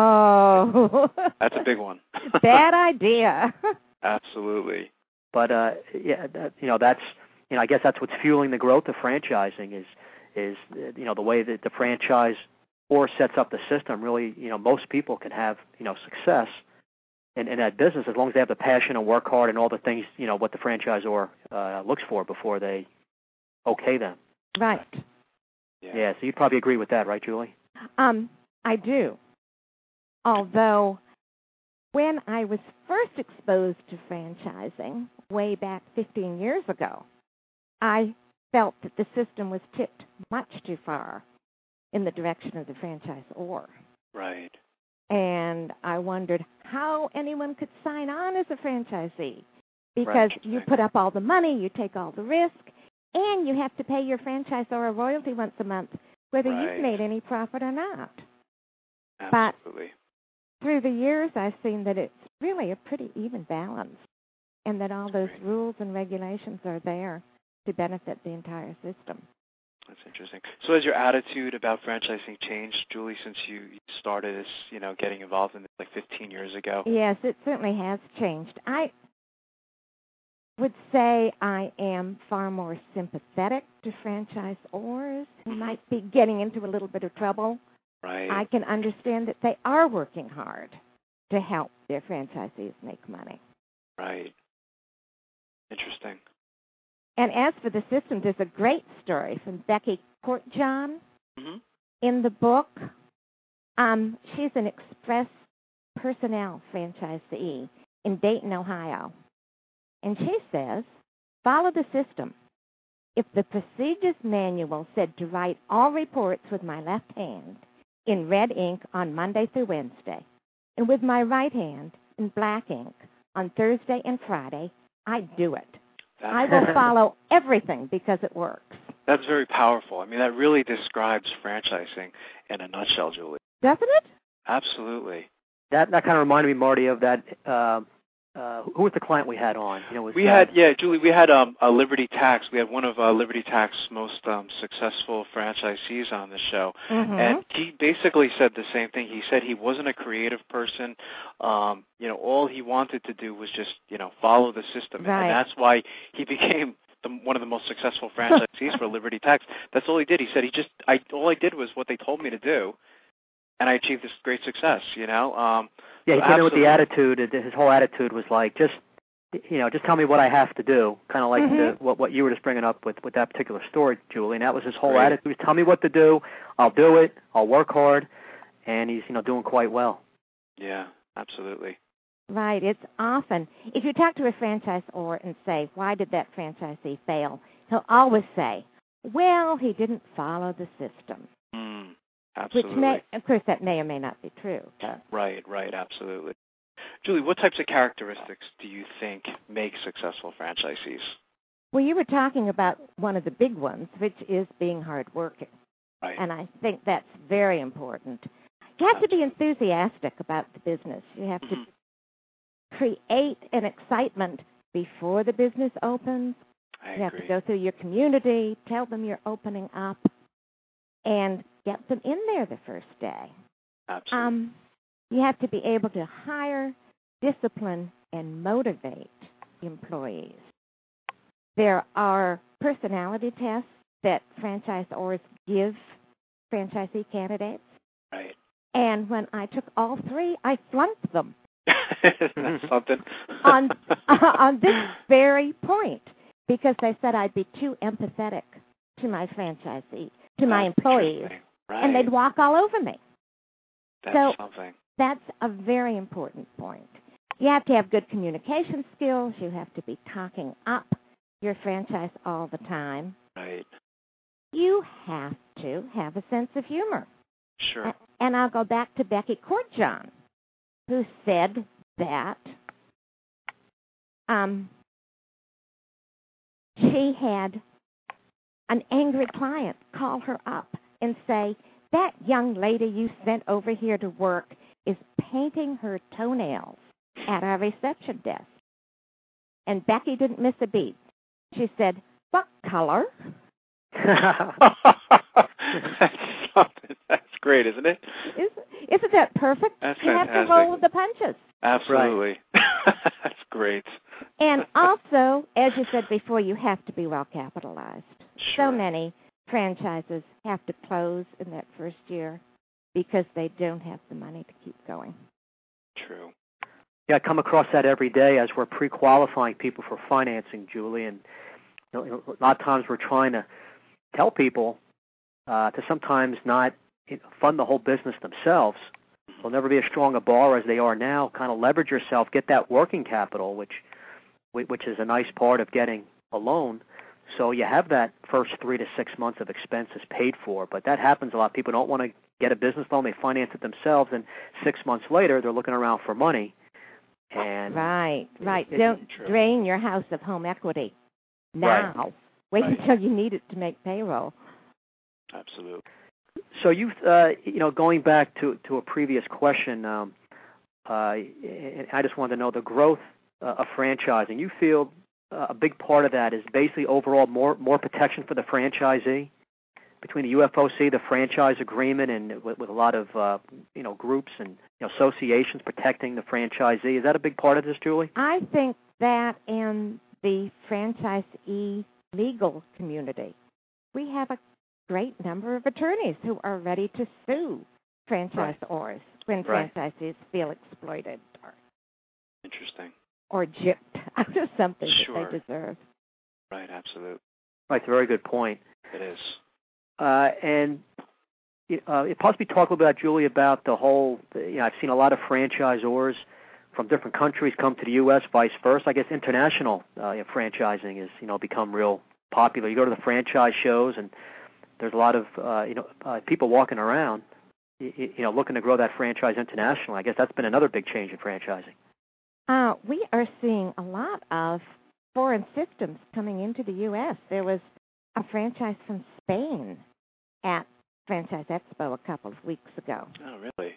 Oh. That's a big one. Bad idea. Absolutely. But, uh, yeah, that, you know, that's, you know, I guess that's what's fueling the growth of franchising is, is, you know, the way that the franchise or sets up the system. Really, you know, most people can have, you know, success in, in that business as long as they have the passion and work hard and all the things, you know, what the franchisor uh, looks for before they okay them. Right. Yeah. yeah, so you'd probably agree with that, right, Julie? Um, I do. Although when I was first exposed to franchising way back fifteen years ago, I felt that the system was tipped much too far in the direction of the franchisor. Right. And I wondered how anyone could sign on as a franchisee because right. you put up all the money, you take all the risk, and you have to pay your franchisor a royalty once a month, whether right. you've made any profit or not. Absolutely. But through the years, I've seen that it's really a pretty even balance and that all those Great. rules and regulations are there to benefit the entire system. That's interesting. So has your attitude about franchising changed, Julie, since you started this, you know, getting involved in this like fifteen years ago? Yes, it certainly has changed. I would say I am far more sympathetic to franchisors who Mm-hmm. might be getting into a little bit of trouble. Right. I can understand that they are working hard to help their franchisees make money. Right. Interesting. And as for the system, there's a great story from Becky Courtjohn mm-hmm. in the book. Um, she's an Express Personnel franchisee in Dayton, Ohio. And she says, follow the system. If the procedures manual said to write all reports with my left hand in red ink on Monday through Wednesday, and with my right hand in black ink on Thursday and Friday, I'd do it. That's I will follow everything because it works. That's very powerful. I mean, that really describes franchising in a nutshell, Julie. Doesn't it? Absolutely. That that kind of reminded me, Marty, of that. Uh, uh, who was the client we had on? You know, was we that... had, yeah, Julie. We had um, a Liberty Tax. We had one of uh, Liberty Tax's most um, successful franchisees on the show, mm-hmm. and he basically said the same thing. He said he wasn't a creative person. Um, you know, all he wanted to do was just, you know, follow the system, right. and that's why he became the, one of the most successful franchisees for Liberty Tax. That's all he did. He said he just, I all I did was what they told me to do, and I achieved this great success. You know. Um, yeah, he so came in with the attitude. His whole attitude was like, just, you know, just tell me what I have to do. Kind of like mm-hmm. the, what what you were just bringing up with, with that particular story, Julie. And that was his whole Great. attitude. Tell me what to do. I'll do it. I'll work hard. And he's, you know, doing quite well. Yeah, absolutely. Right. It's often, if you talk to a franchisor and say, why did that franchisee fail? He'll always say, well, he didn't follow the system. Mm, absolutely. Which may, of course, that may or may not be true. But. Right, right, absolutely. Julie, what types of characteristics do you think make successful franchisees? Well, you were talking about one of the big ones, which is being hardworking. Right. And I think that's very important. You have Absolutely. to be enthusiastic about the business. You have Mm-hmm. to create an excitement before the business opens. I You have agree. to go through your community, tell them you're opening up, and get them in there the first day. Absolutely. Um, you have to be able to hire, discipline, and motivate employees. There are personality tests that franchisors give franchisee candidates. Right. And when I took all three, I flunked them Isn't that something? on on this very point because they said I'd be too empathetic to my franchisee, to my That's employees, interesting. Right. and they'd walk all over me. That's so something. That's a very important point. You have to have good communication skills. You have to be talking up your franchise all the time. Right. You have to have a sense of humor. Sure. And I'll go back to Becky Courtjohn, who said that um, she had an angry client call her up and say, that young lady you sent over here to work is painting her toenails at our reception desk. And Becky didn't miss a beat. She said, what color? That's something. That's great, isn't it? Isn't, isn't that perfect? That's you fantastic. have to roll with the punches. Absolutely. Right. That's great. And also, as you said before, you have to be well capitalized. Sure. So many franchises have to close in that first year because they don't have the money to keep going. True. Yeah, I come across that every day as we're pre-qualifying people for financing, Julie, and you know, a lot of times we're trying to tell people uh, to sometimes not you know, fund the whole business themselves. They'll never be as strong a borrower as they are now. Kind of leverage yourself, get that working capital, which which is a nice part of getting a loan. So you have that first three to six months of expenses paid for. But that happens a lot. People don't want to get a business loan. They finance it themselves, and six months later they're looking around for money. And right, right. It, Don't true. drain your house of home equity now. Right. Wait Right. until you need it to make payroll. Absolutely. So you, uh, you know, going back to, to a previous question, um, uh, I just wanted to know the growth uh, of franchising. You feel uh, a big part of that is basically overall more more protection for the franchisee between the U F O C, the franchise agreement, and with, with a lot of uh, you know groups and you know, associations protecting the franchisee. Is that a big part of this, Julie? I think that and the franchisee legal community. We have a great number of attorneys who are ready to sue franchisors when Right. franchisees feel exploited or, Interesting. or gypped out of something Sure. that they deserve. Right, absolutely. Right, it's a very good point. It is. Uh, and uh, possibly talk a little bit, about, Julie, about the whole, you know, I've seen a lot of franchisors from different countries come to the U S, vice versa. I guess international uh, franchising has, you know, become real popular. You go to the franchise shows, and there's a lot of, uh, you know, uh, people walking around, you, you know, looking to grow that franchise internationally. I guess that's been another big change in franchising. Uh, we are seeing a lot of foreign systems coming into the U S. There was a franchise from Spain at Franchise Expo a couple of weeks ago. Oh, really?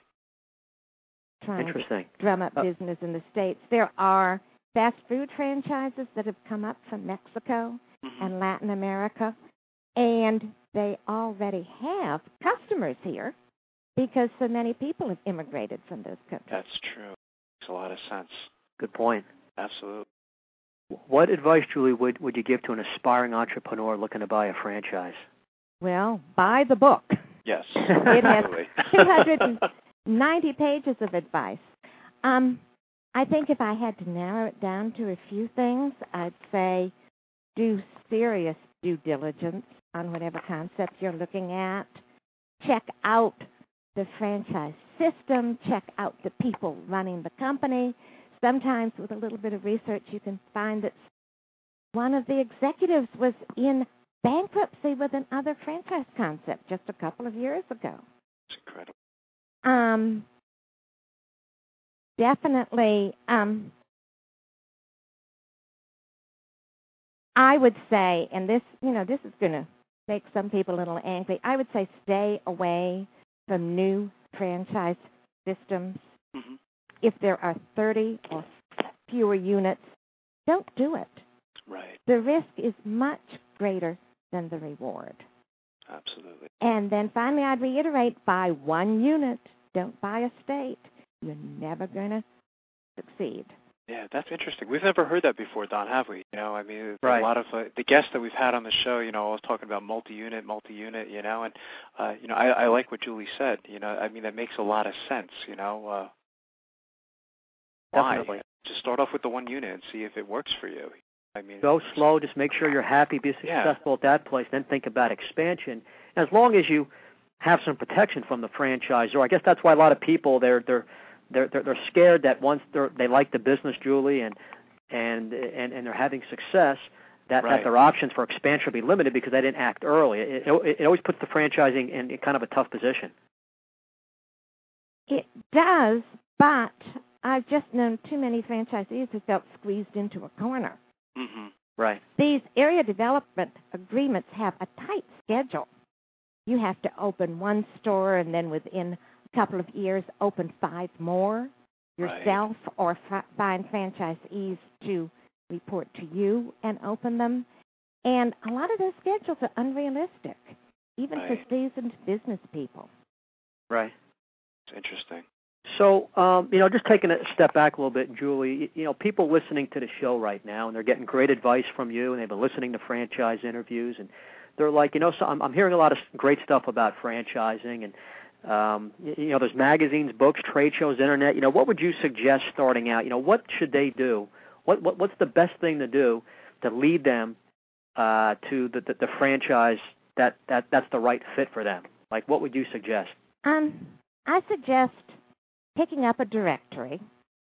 Trying Interesting. to drum up Uh, business in the States. There are fast food franchises that have come up from Mexico Mm-hmm. and Latin America, and they already have customers here because so many people have immigrated from those countries. That's true. Makes a lot of sense. Good point. Absolutely. What advice, Julie, would, would you give to an aspiring entrepreneur looking to buy a franchise? Well, buy the book. Yes. It has Absolutely. two hundred ninety pages of advice. Um, I think if I had to narrow it down to a few things, I'd say do serious due diligence on whatever concept you're looking at. Check out the franchise system. Check out the people running the company. Sometimes with a little bit of research, you can find that one of the executives was in bankruptcy with another franchise concept just a couple of years ago. It's incredible. Um, definitely, um, I would say, and this, you know, this is going to make some people a little angry, I would say stay away from new franchise systems. Mm-hmm. If there are thirty or fewer units, don't do it. Right. The risk is much greater than the reward. Absolutely. And then finally, I'd reiterate, buy one unit. Don't buy a state. You're never going to succeed. Yeah, that's interesting. We've never heard that before, Don, have we? You know, I mean, right. a lot of uh, the guests that we've had on the show, you know, always talking about multi-unit, multi-unit, you know, and, uh, you know, I, I like what Julie said. You know, I mean, that makes a lot of sense, you know. Uh, why? Definitely. Just start off with the one unit and see if it works for you. I mean, go slow. Just make sure you're happy, be successful yeah. at that place, then think about expansion. As long as you have some protection from the franchisor, I guess that's why a lot of people they're they're they're they're, they're scared that once they they like the business, Julie, and and and and they're having success, that, right. that their options for expansion will be limited because they didn't act early. It, it, it always puts the franchising in kind of a tough position. It does, but I've just known too many franchisees who felt squeezed into a corner. Mm-hmm. Right. These area development agreements have a tight schedule. You have to open one store and then within a couple of years open five more yourself right. or f- find franchisees to report to you and open them. And a lot of those schedules are unrealistic, even right. for seasoned business people. Right. It's interesting. So, um, you know, just taking a step back a little bit, Julie, you know, people listening to the show right now, and they're getting great advice from you, and they've been listening to franchise interviews, and they're like, you know, so I'm, I'm hearing a lot of great stuff about franchising, and, um, you know, there's magazines, books, trade shows, internet. You know, what would you suggest starting out? You know, what should they do? What, what What's the best thing to do to lead them uh, to the, the, the franchise that, that that's the right fit for them? Like, what would you suggest? Um, I suggest picking up a directory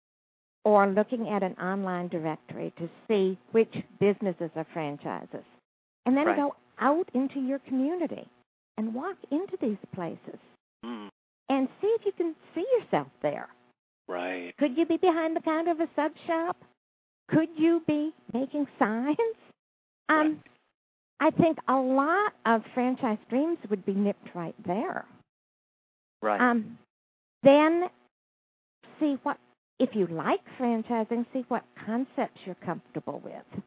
or looking at an online directory to see which businesses are franchises. And then right. go out into your community and walk into these places mm. and see if you can see yourself there. Right. Could you be behind the counter of a sub shop? Could you be making signs? Um, right. I think a lot of franchise dreams would be nipped right there. Right. Um, then see what, if you like franchising, see what concepts you're comfortable with.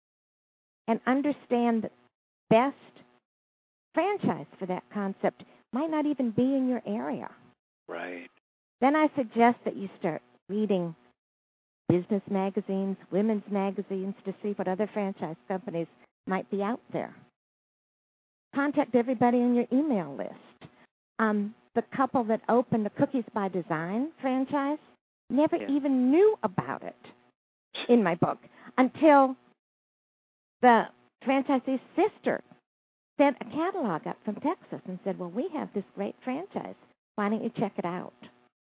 And understand that best franchise for that concept might not even be in your area. Right. Then I suggest that you start reading business magazines, women's magazines, to see what other franchise companies might be out there. Contact everybody in your email list. Um, the couple that opened the Cookies by Design franchise never yeah. even knew about it in my book until the franchisee's sister sent a catalog up from Texas and said, well, we have this great franchise. Why don't you check it out?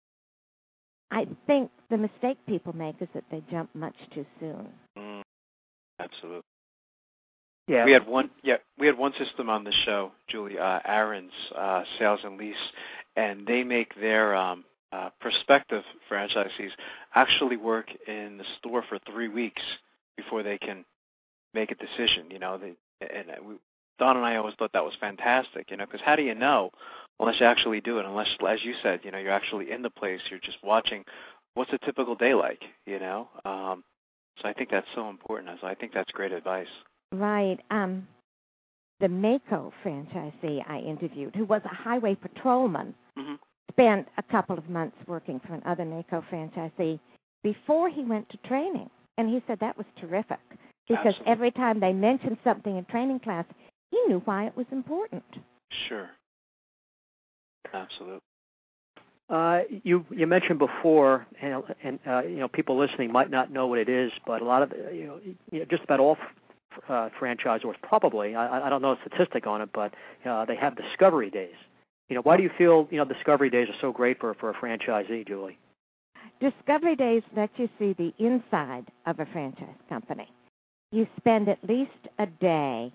I think the mistake people make is that they jump much too soon. Mm. Absolutely. Yeah. We had one. Yeah, we had one system on the show, Julie, uh, Aaron's uh, Sales and Lease, and they make their um, uh, prospective franchisees actually work in the store for three weeks before they can make a decision. You know, they, and we, Don and I always thought that was fantastic. You know, because how do you know unless you actually do it? Unless, as you said, you know, you're actually in the place. You're just watching. What's a typical day like? You know, um, so I think that's so important. So I think that's great advice. Right. Um, the Maaco franchisee I interviewed, who was a highway patrolman, mm-hmm. spent a couple of months working for another Maaco franchisee before he went to training. And he said that was terrific because Absolutely. every time they mentioned something in training class, he knew why it was important. Sure. Absolutely. Uh, you you mentioned before, and, and uh, you know, people listening might not know what it is, but a lot of you know, you know just about all uh, franchisors probably. I, I don't know a statistic on it, but uh, they have discovery days. You know, why do you feel you know discovery days are so great for for a franchisee, Julie? Discovery days let you see the inside of a franchise company. You spend at least a day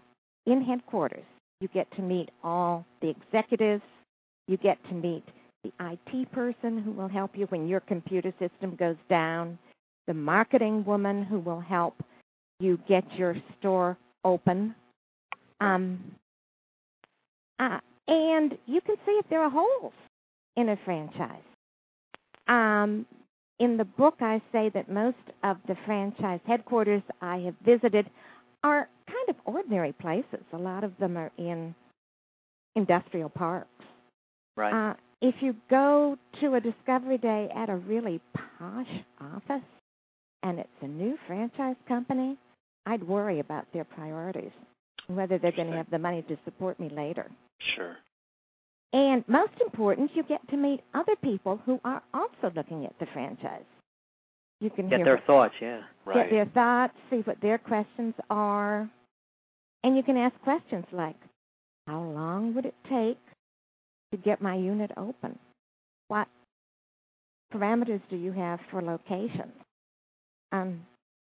in headquarters, you get to meet all the executives. You get to meet the I T person who will help you when your computer system goes down, the marketing woman who will help you get your store open. Um, uh, and you can see if there are holes in a franchise. Um, in the book, I say that most of the franchise headquarters I have visited are kind of ordinary places. A lot of them are in industrial parks. Right. Uh, if you go to a Discovery Day at a really posh office and it's a new franchise company, I'd worry about their priorities, whether they're going to have the money to support me later. Sure. And most important, you get to meet other people who are also looking at the franchise. You can Get hear their what, thoughts, yeah. Right. Get their thoughts, see what their questions are, and you can ask questions like, how long would it take to get my unit open? What parameters do you have for location? Um,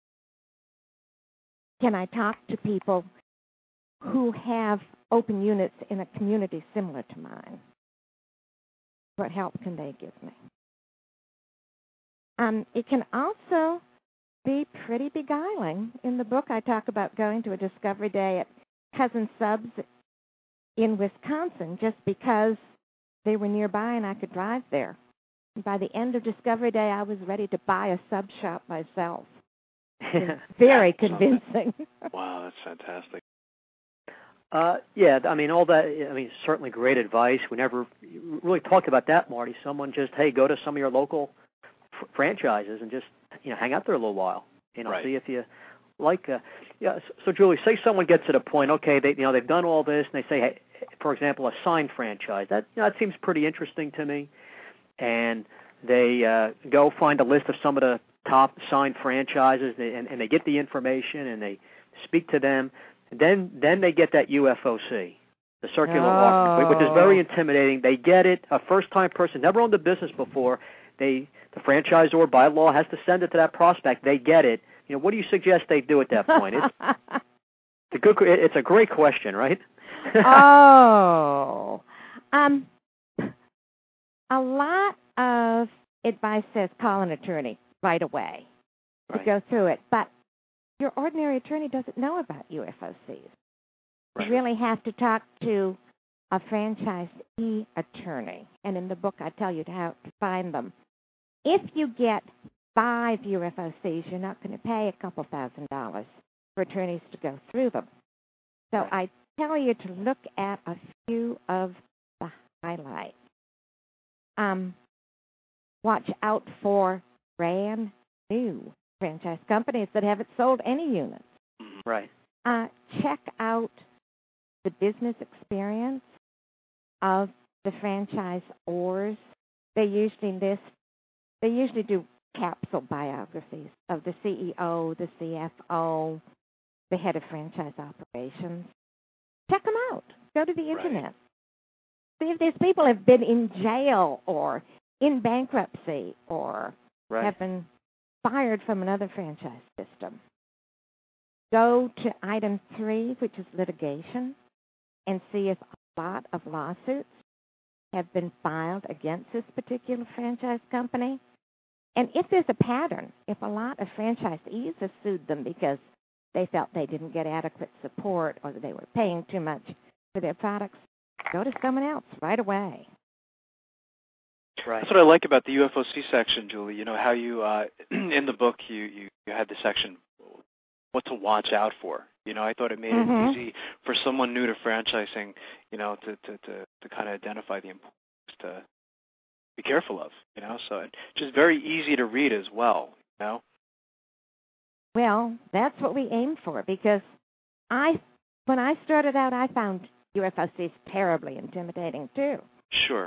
can I talk to people who have open units in a community similar to mine? What help can they give me? Um, it can also be pretty beguiling. In the book, I talk about going to a Discovery Day at Cousin Subs in Wisconsin just because they were nearby and I could drive there. And by the end of Discovery Day, I was ready to buy a sub shop myself. It was very convincing. Wow, that's fantastic. Uh, yeah, I mean, all that, I mean, certainly great advice. We never really talked about that, Marty. Someone just, hey, go to some of your local f- franchises and just, you know, hang out there a little while. You know, Right. see if you like, uh, yeah, so, so Julie, say someone gets to the point, okay, they, you know, they've done all this, and they say, hey, for example, a sign franchise. That, you know, that seems pretty interesting to me. And they uh, go find a list of some of the top sign franchises, and, and they get the information, and they speak to them. Then then they get that U F O C, the circular oh. offer, which is very intimidating. They get it. A first-time person, never owned a business before, they the franchisor by law has to send it to that prospect. They get it. You know, what do you suggest they do at that point? It's, it's a good. It's a great question, right? oh, um, a lot of advice says call an attorney right away Right. to go through it, but your ordinary attorney doesn't know about U F O Cs. Right. You really have to talk to a franchisee attorney, and in the book I tell you how to find them. If you get five U F O Cs, you're not going to pay a couple thousand dollars for attorneys to go through them. So Right. I tell you to look at a few of the highlights. Um, watch out for brand new franchise companies that haven't sold any units. Right. Uh, check out the business experience of the franchisors. They usually list, they usually do capsule biographies of the C E O, the C F O, the head of franchise operations. Check them out. Go to the internet. Right. See if these people have been in jail or in bankruptcy or Right. have been fired from another franchise system. Go to item three, which is litigation, and see if a lot of lawsuits have been filed against this particular franchise company. And if there's a pattern, if a lot of franchisees have sued them because they felt they didn't get adequate support or that they were paying too much for their products, go to someone else right away. Right. That's what I like about the U F O C section, Julie. You know, how you, uh, in the book, you, you, you had the section, what to watch out for. You know, I thought it made Mm-hmm. it easy for someone new to franchising, you know, to, to, to, to kind of identify the importance to be careful of, you know. So it's just very easy to read as well, you know. Well, that's what we aim for because I, when I started out, I found U F O Cs terribly intimidating too. Sure.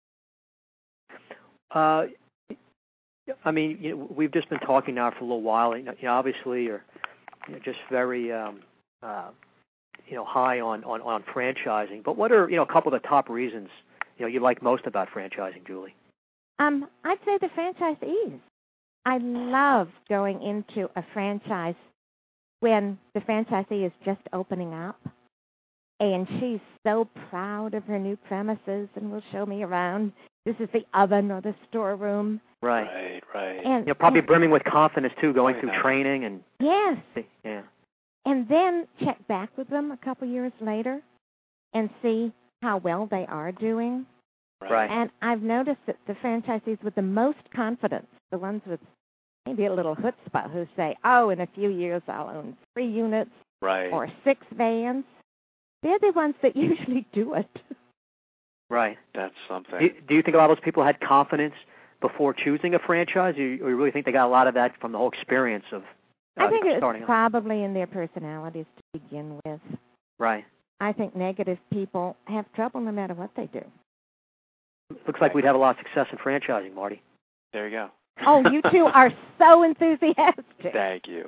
Uh, I mean, you know, we've just been talking now for a little while. You know, you obviously you're, you're just very, um, uh, you know, high on, on, on franchising. But what are, you know, a couple of the top reasons, you know, you like most about franchising, Julie? Um, I'd say the franchisees. I love going into a franchise when the franchisee is just opening up And she's so proud of her new premises and will show me around. This is the oven or the storeroom. Right. Right, right. And You're probably and, brimming with confidence, too, going Very through nice. training and... yes. Yeah. And then check back with them a couple years later and see how well they are doing. Right. And I've noticed that the franchisees with the most confidence, the ones with maybe a little chutzpah, who say, oh, in a few years I'll own three units Right. or six vans, they're the ones that usually do it. Right. That's something. Do, do you think a lot of those people had confidence before choosing a franchise, or you, or you really think they got a lot of that from the whole experience of uh, I think it's starting probably in their personalities to begin with. Right. I think negative people have trouble no matter what they do. Looks like we'd have a lot of success in franchising, Marty. There you go. Oh, you two are so enthusiastic. Thank you.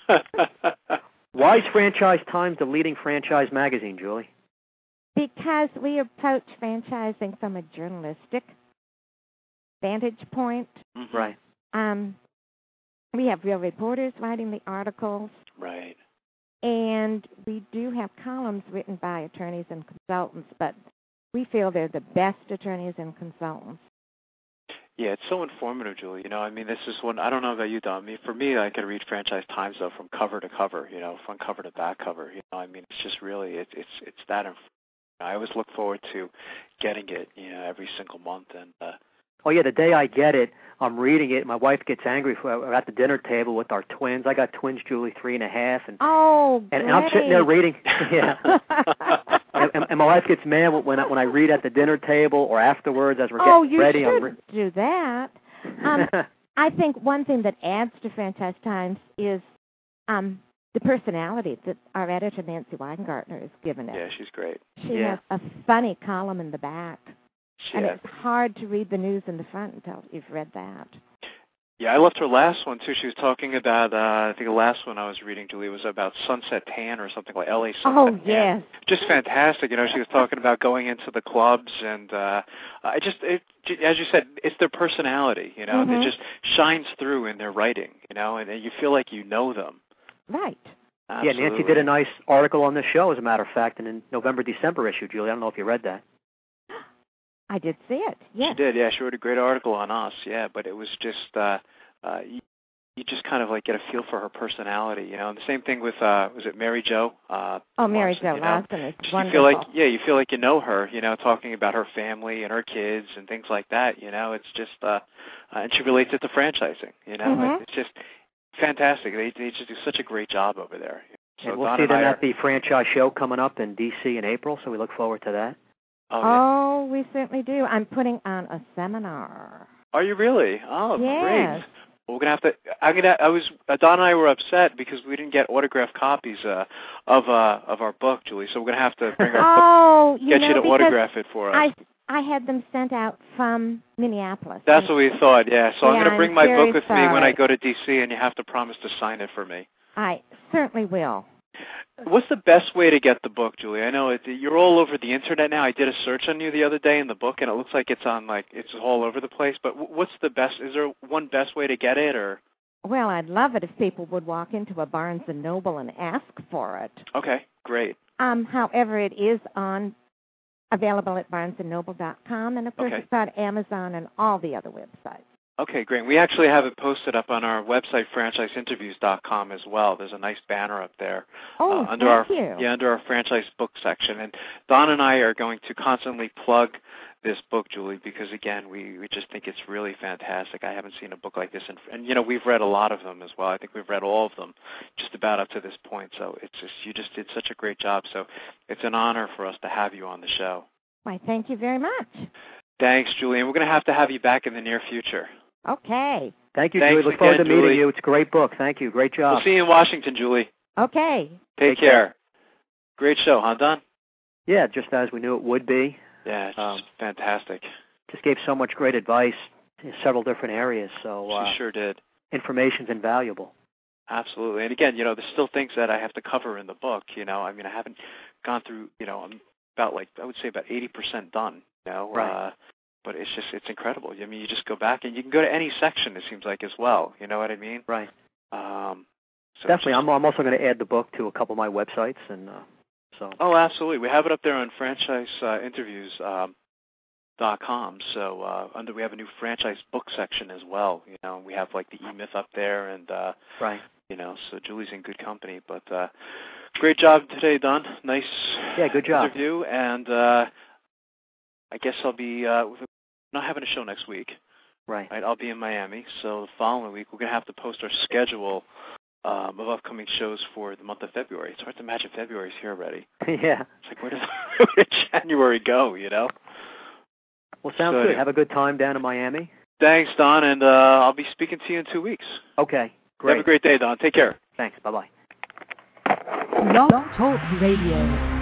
Why is Franchise Times the leading franchise magazine, Julie? Because we approach franchising from a journalistic vantage point. Mm-hmm. Right. Um, we have real reporters writing the articles, Right. and we do have columns written by attorneys and consultants, but we feel they're the best attorneys and consultants. Yeah, it's so informative, Julie. You know, I mean, this is one, I don't know about you, Don. I mean, for me, I could read Franchise Times, though, from cover to cover, you know, front cover to back cover. You know, I mean, it's just really, it, it's it's that informative. I always look forward to getting it, you know, every single month. And uh, Oh, yeah, the day I get it, I'm reading it. My wife gets angry. For, we're at the dinner table with our twins. I got twins, Julie, three and a half. And, Oh, and, and I'm sitting there reading. Yeah. and, and, and my wife gets mad when I, when I read at the dinner table or afterwards as we're getting oh, you ready. should I'm do that. Um, I think one thing that adds to Franchise Times is um, the personality that our editor, Nancy Weingartner, has given it. yeah, she's great. She Yeah. has a funny column in the back, She and has, it's hard to read the news in the front until you've read that. yeah, I loved her last one, too. She was talking about, uh, I think the last one I was reading, Julie, was about Sunset Tan or something like L A Sunset Oh, Tan. yes. Just fantastic. You know, she was talking about going into the clubs, and uh, I just, it, as you said, it's their personality, you know, Mhm. it just shines through in their writing, you know, and, and you feel like you know them. Right. Yeah, Absolutely. Nancy did a nice article on this show, as a matter of fact, in the November, December issue, Julie. I don't know if you read that. I did see it. Yes. She did, yeah. She wrote a great article on us, yeah. But it was just, uh, uh, you, you just kind of like get a feel for her personality, you know. And the same thing with, uh, was it Mary Jo? Uh, Oh, Mary Larson, Jo you know? Larson is Just wonderful. You feel like, yeah, you feel like you know her, you know, talking about her family and her kids and things like that, you know. It's just, uh, uh and she relates it to franchising, you know. Mhm. It's just fantastic. They they just do such a great job over there. So and we'll Don see and them I at are, the franchise show coming up in D C in April, so we look forward to that. oh, yeah. Oh, we certainly do. I'm putting on a seminar. Are you really? Oh, Yes. great. Well, we're gonna have to. I'm gonna. I was. Uh, Don and I were upset because we didn't get autographed copies uh, of uh, of our book, Julie. So we're gonna have to bring our Oh, book, you get know, you to because autograph it for us. I I had them sent out from Minneapolis. That's what we thought. Yeah. So I'm Yeah, gonna bring I'm my very book with me when I sorry. go to D C, and you have to promise to sign it for me. I certainly will. What's the best way to get the book, Julie? I know it, you're all over the internet now. I did a search on you the other day in the book, and it looks like it's on like it's all over the place. But w- what's the best? Is there one best way to get it, or? Well, I'd love it if people would walk into a Barnes and Noble and ask for it. Okay, great. Um, however, it is on available at barnes and noble dot com, and of course Okay. it's on Amazon and all the other websites. Okay, great. We actually have it posted up on our website, franchise interviews dot com, as well. There's a nice banner up there Oh, uh, under thank our you. yeah under our franchise book section. And Don and I are going to constantly plug this book, Julie, because again, we, we just think it's really fantastic. I haven't seen a book like this, and and you know we've read a lot of them as well. I think we've read all of them, just about up to this point. So it's just you just did such a great job. So it's an honor for us to have you on the show. Why, thank you very much. Thanks, Julie. And we're going to have to have you back in the near future. Okay. Thank you, Thanks Julie. Look forward again, to meeting Julie. you. It's a great book. Thank you. Great job. We'll see you in Washington, Julie. Okay. Take, Take care. care. Great show, huh, Don? Yeah, just as we knew it would be. Yeah, it's just Um, fantastic. Just gave so much great advice in several different areas. So uh, She sure did. information's invaluable. Absolutely. And again, you know, there's still things that I have to cover in the book. You know, I mean, I haven't gone through. You know, I'm about like I would say about eighty percent done. You know, Right. uh, but it's just it's incredible. I mean, you just go back and you can go to any section. It seems like as well. You know what I mean? Right. Um, so Definitely. just- I'm, I'm also going to add the book to a couple of my websites, and uh, So. Oh, absolutely. We have it up there on franchise uh, interviews um, dot com. So uh, under we have a new franchise book section as well. You know, we have like the E-Myth up there, and uh, right. You know, so Julie's in good company. But uh, great job today, Don. Nice. Yeah, good job. Interview, and uh, I guess I'll be uh, not having a show next week. Right. Right. I'll be in Miami, so the following week we're gonna have to post our schedule um, of upcoming shows for the month of February. It's hard to imagine February's here already. Yeah. It's like where does, where did January go? You know. Well, sounds so, good. anyway. Have a good time down in Miami. Thanks, Don, and uh, I'll be speaking to you in two weeks. Okay. Great. Have a great day, Don. Take care. Thanks. Bye-bye. Blog Talk Radio.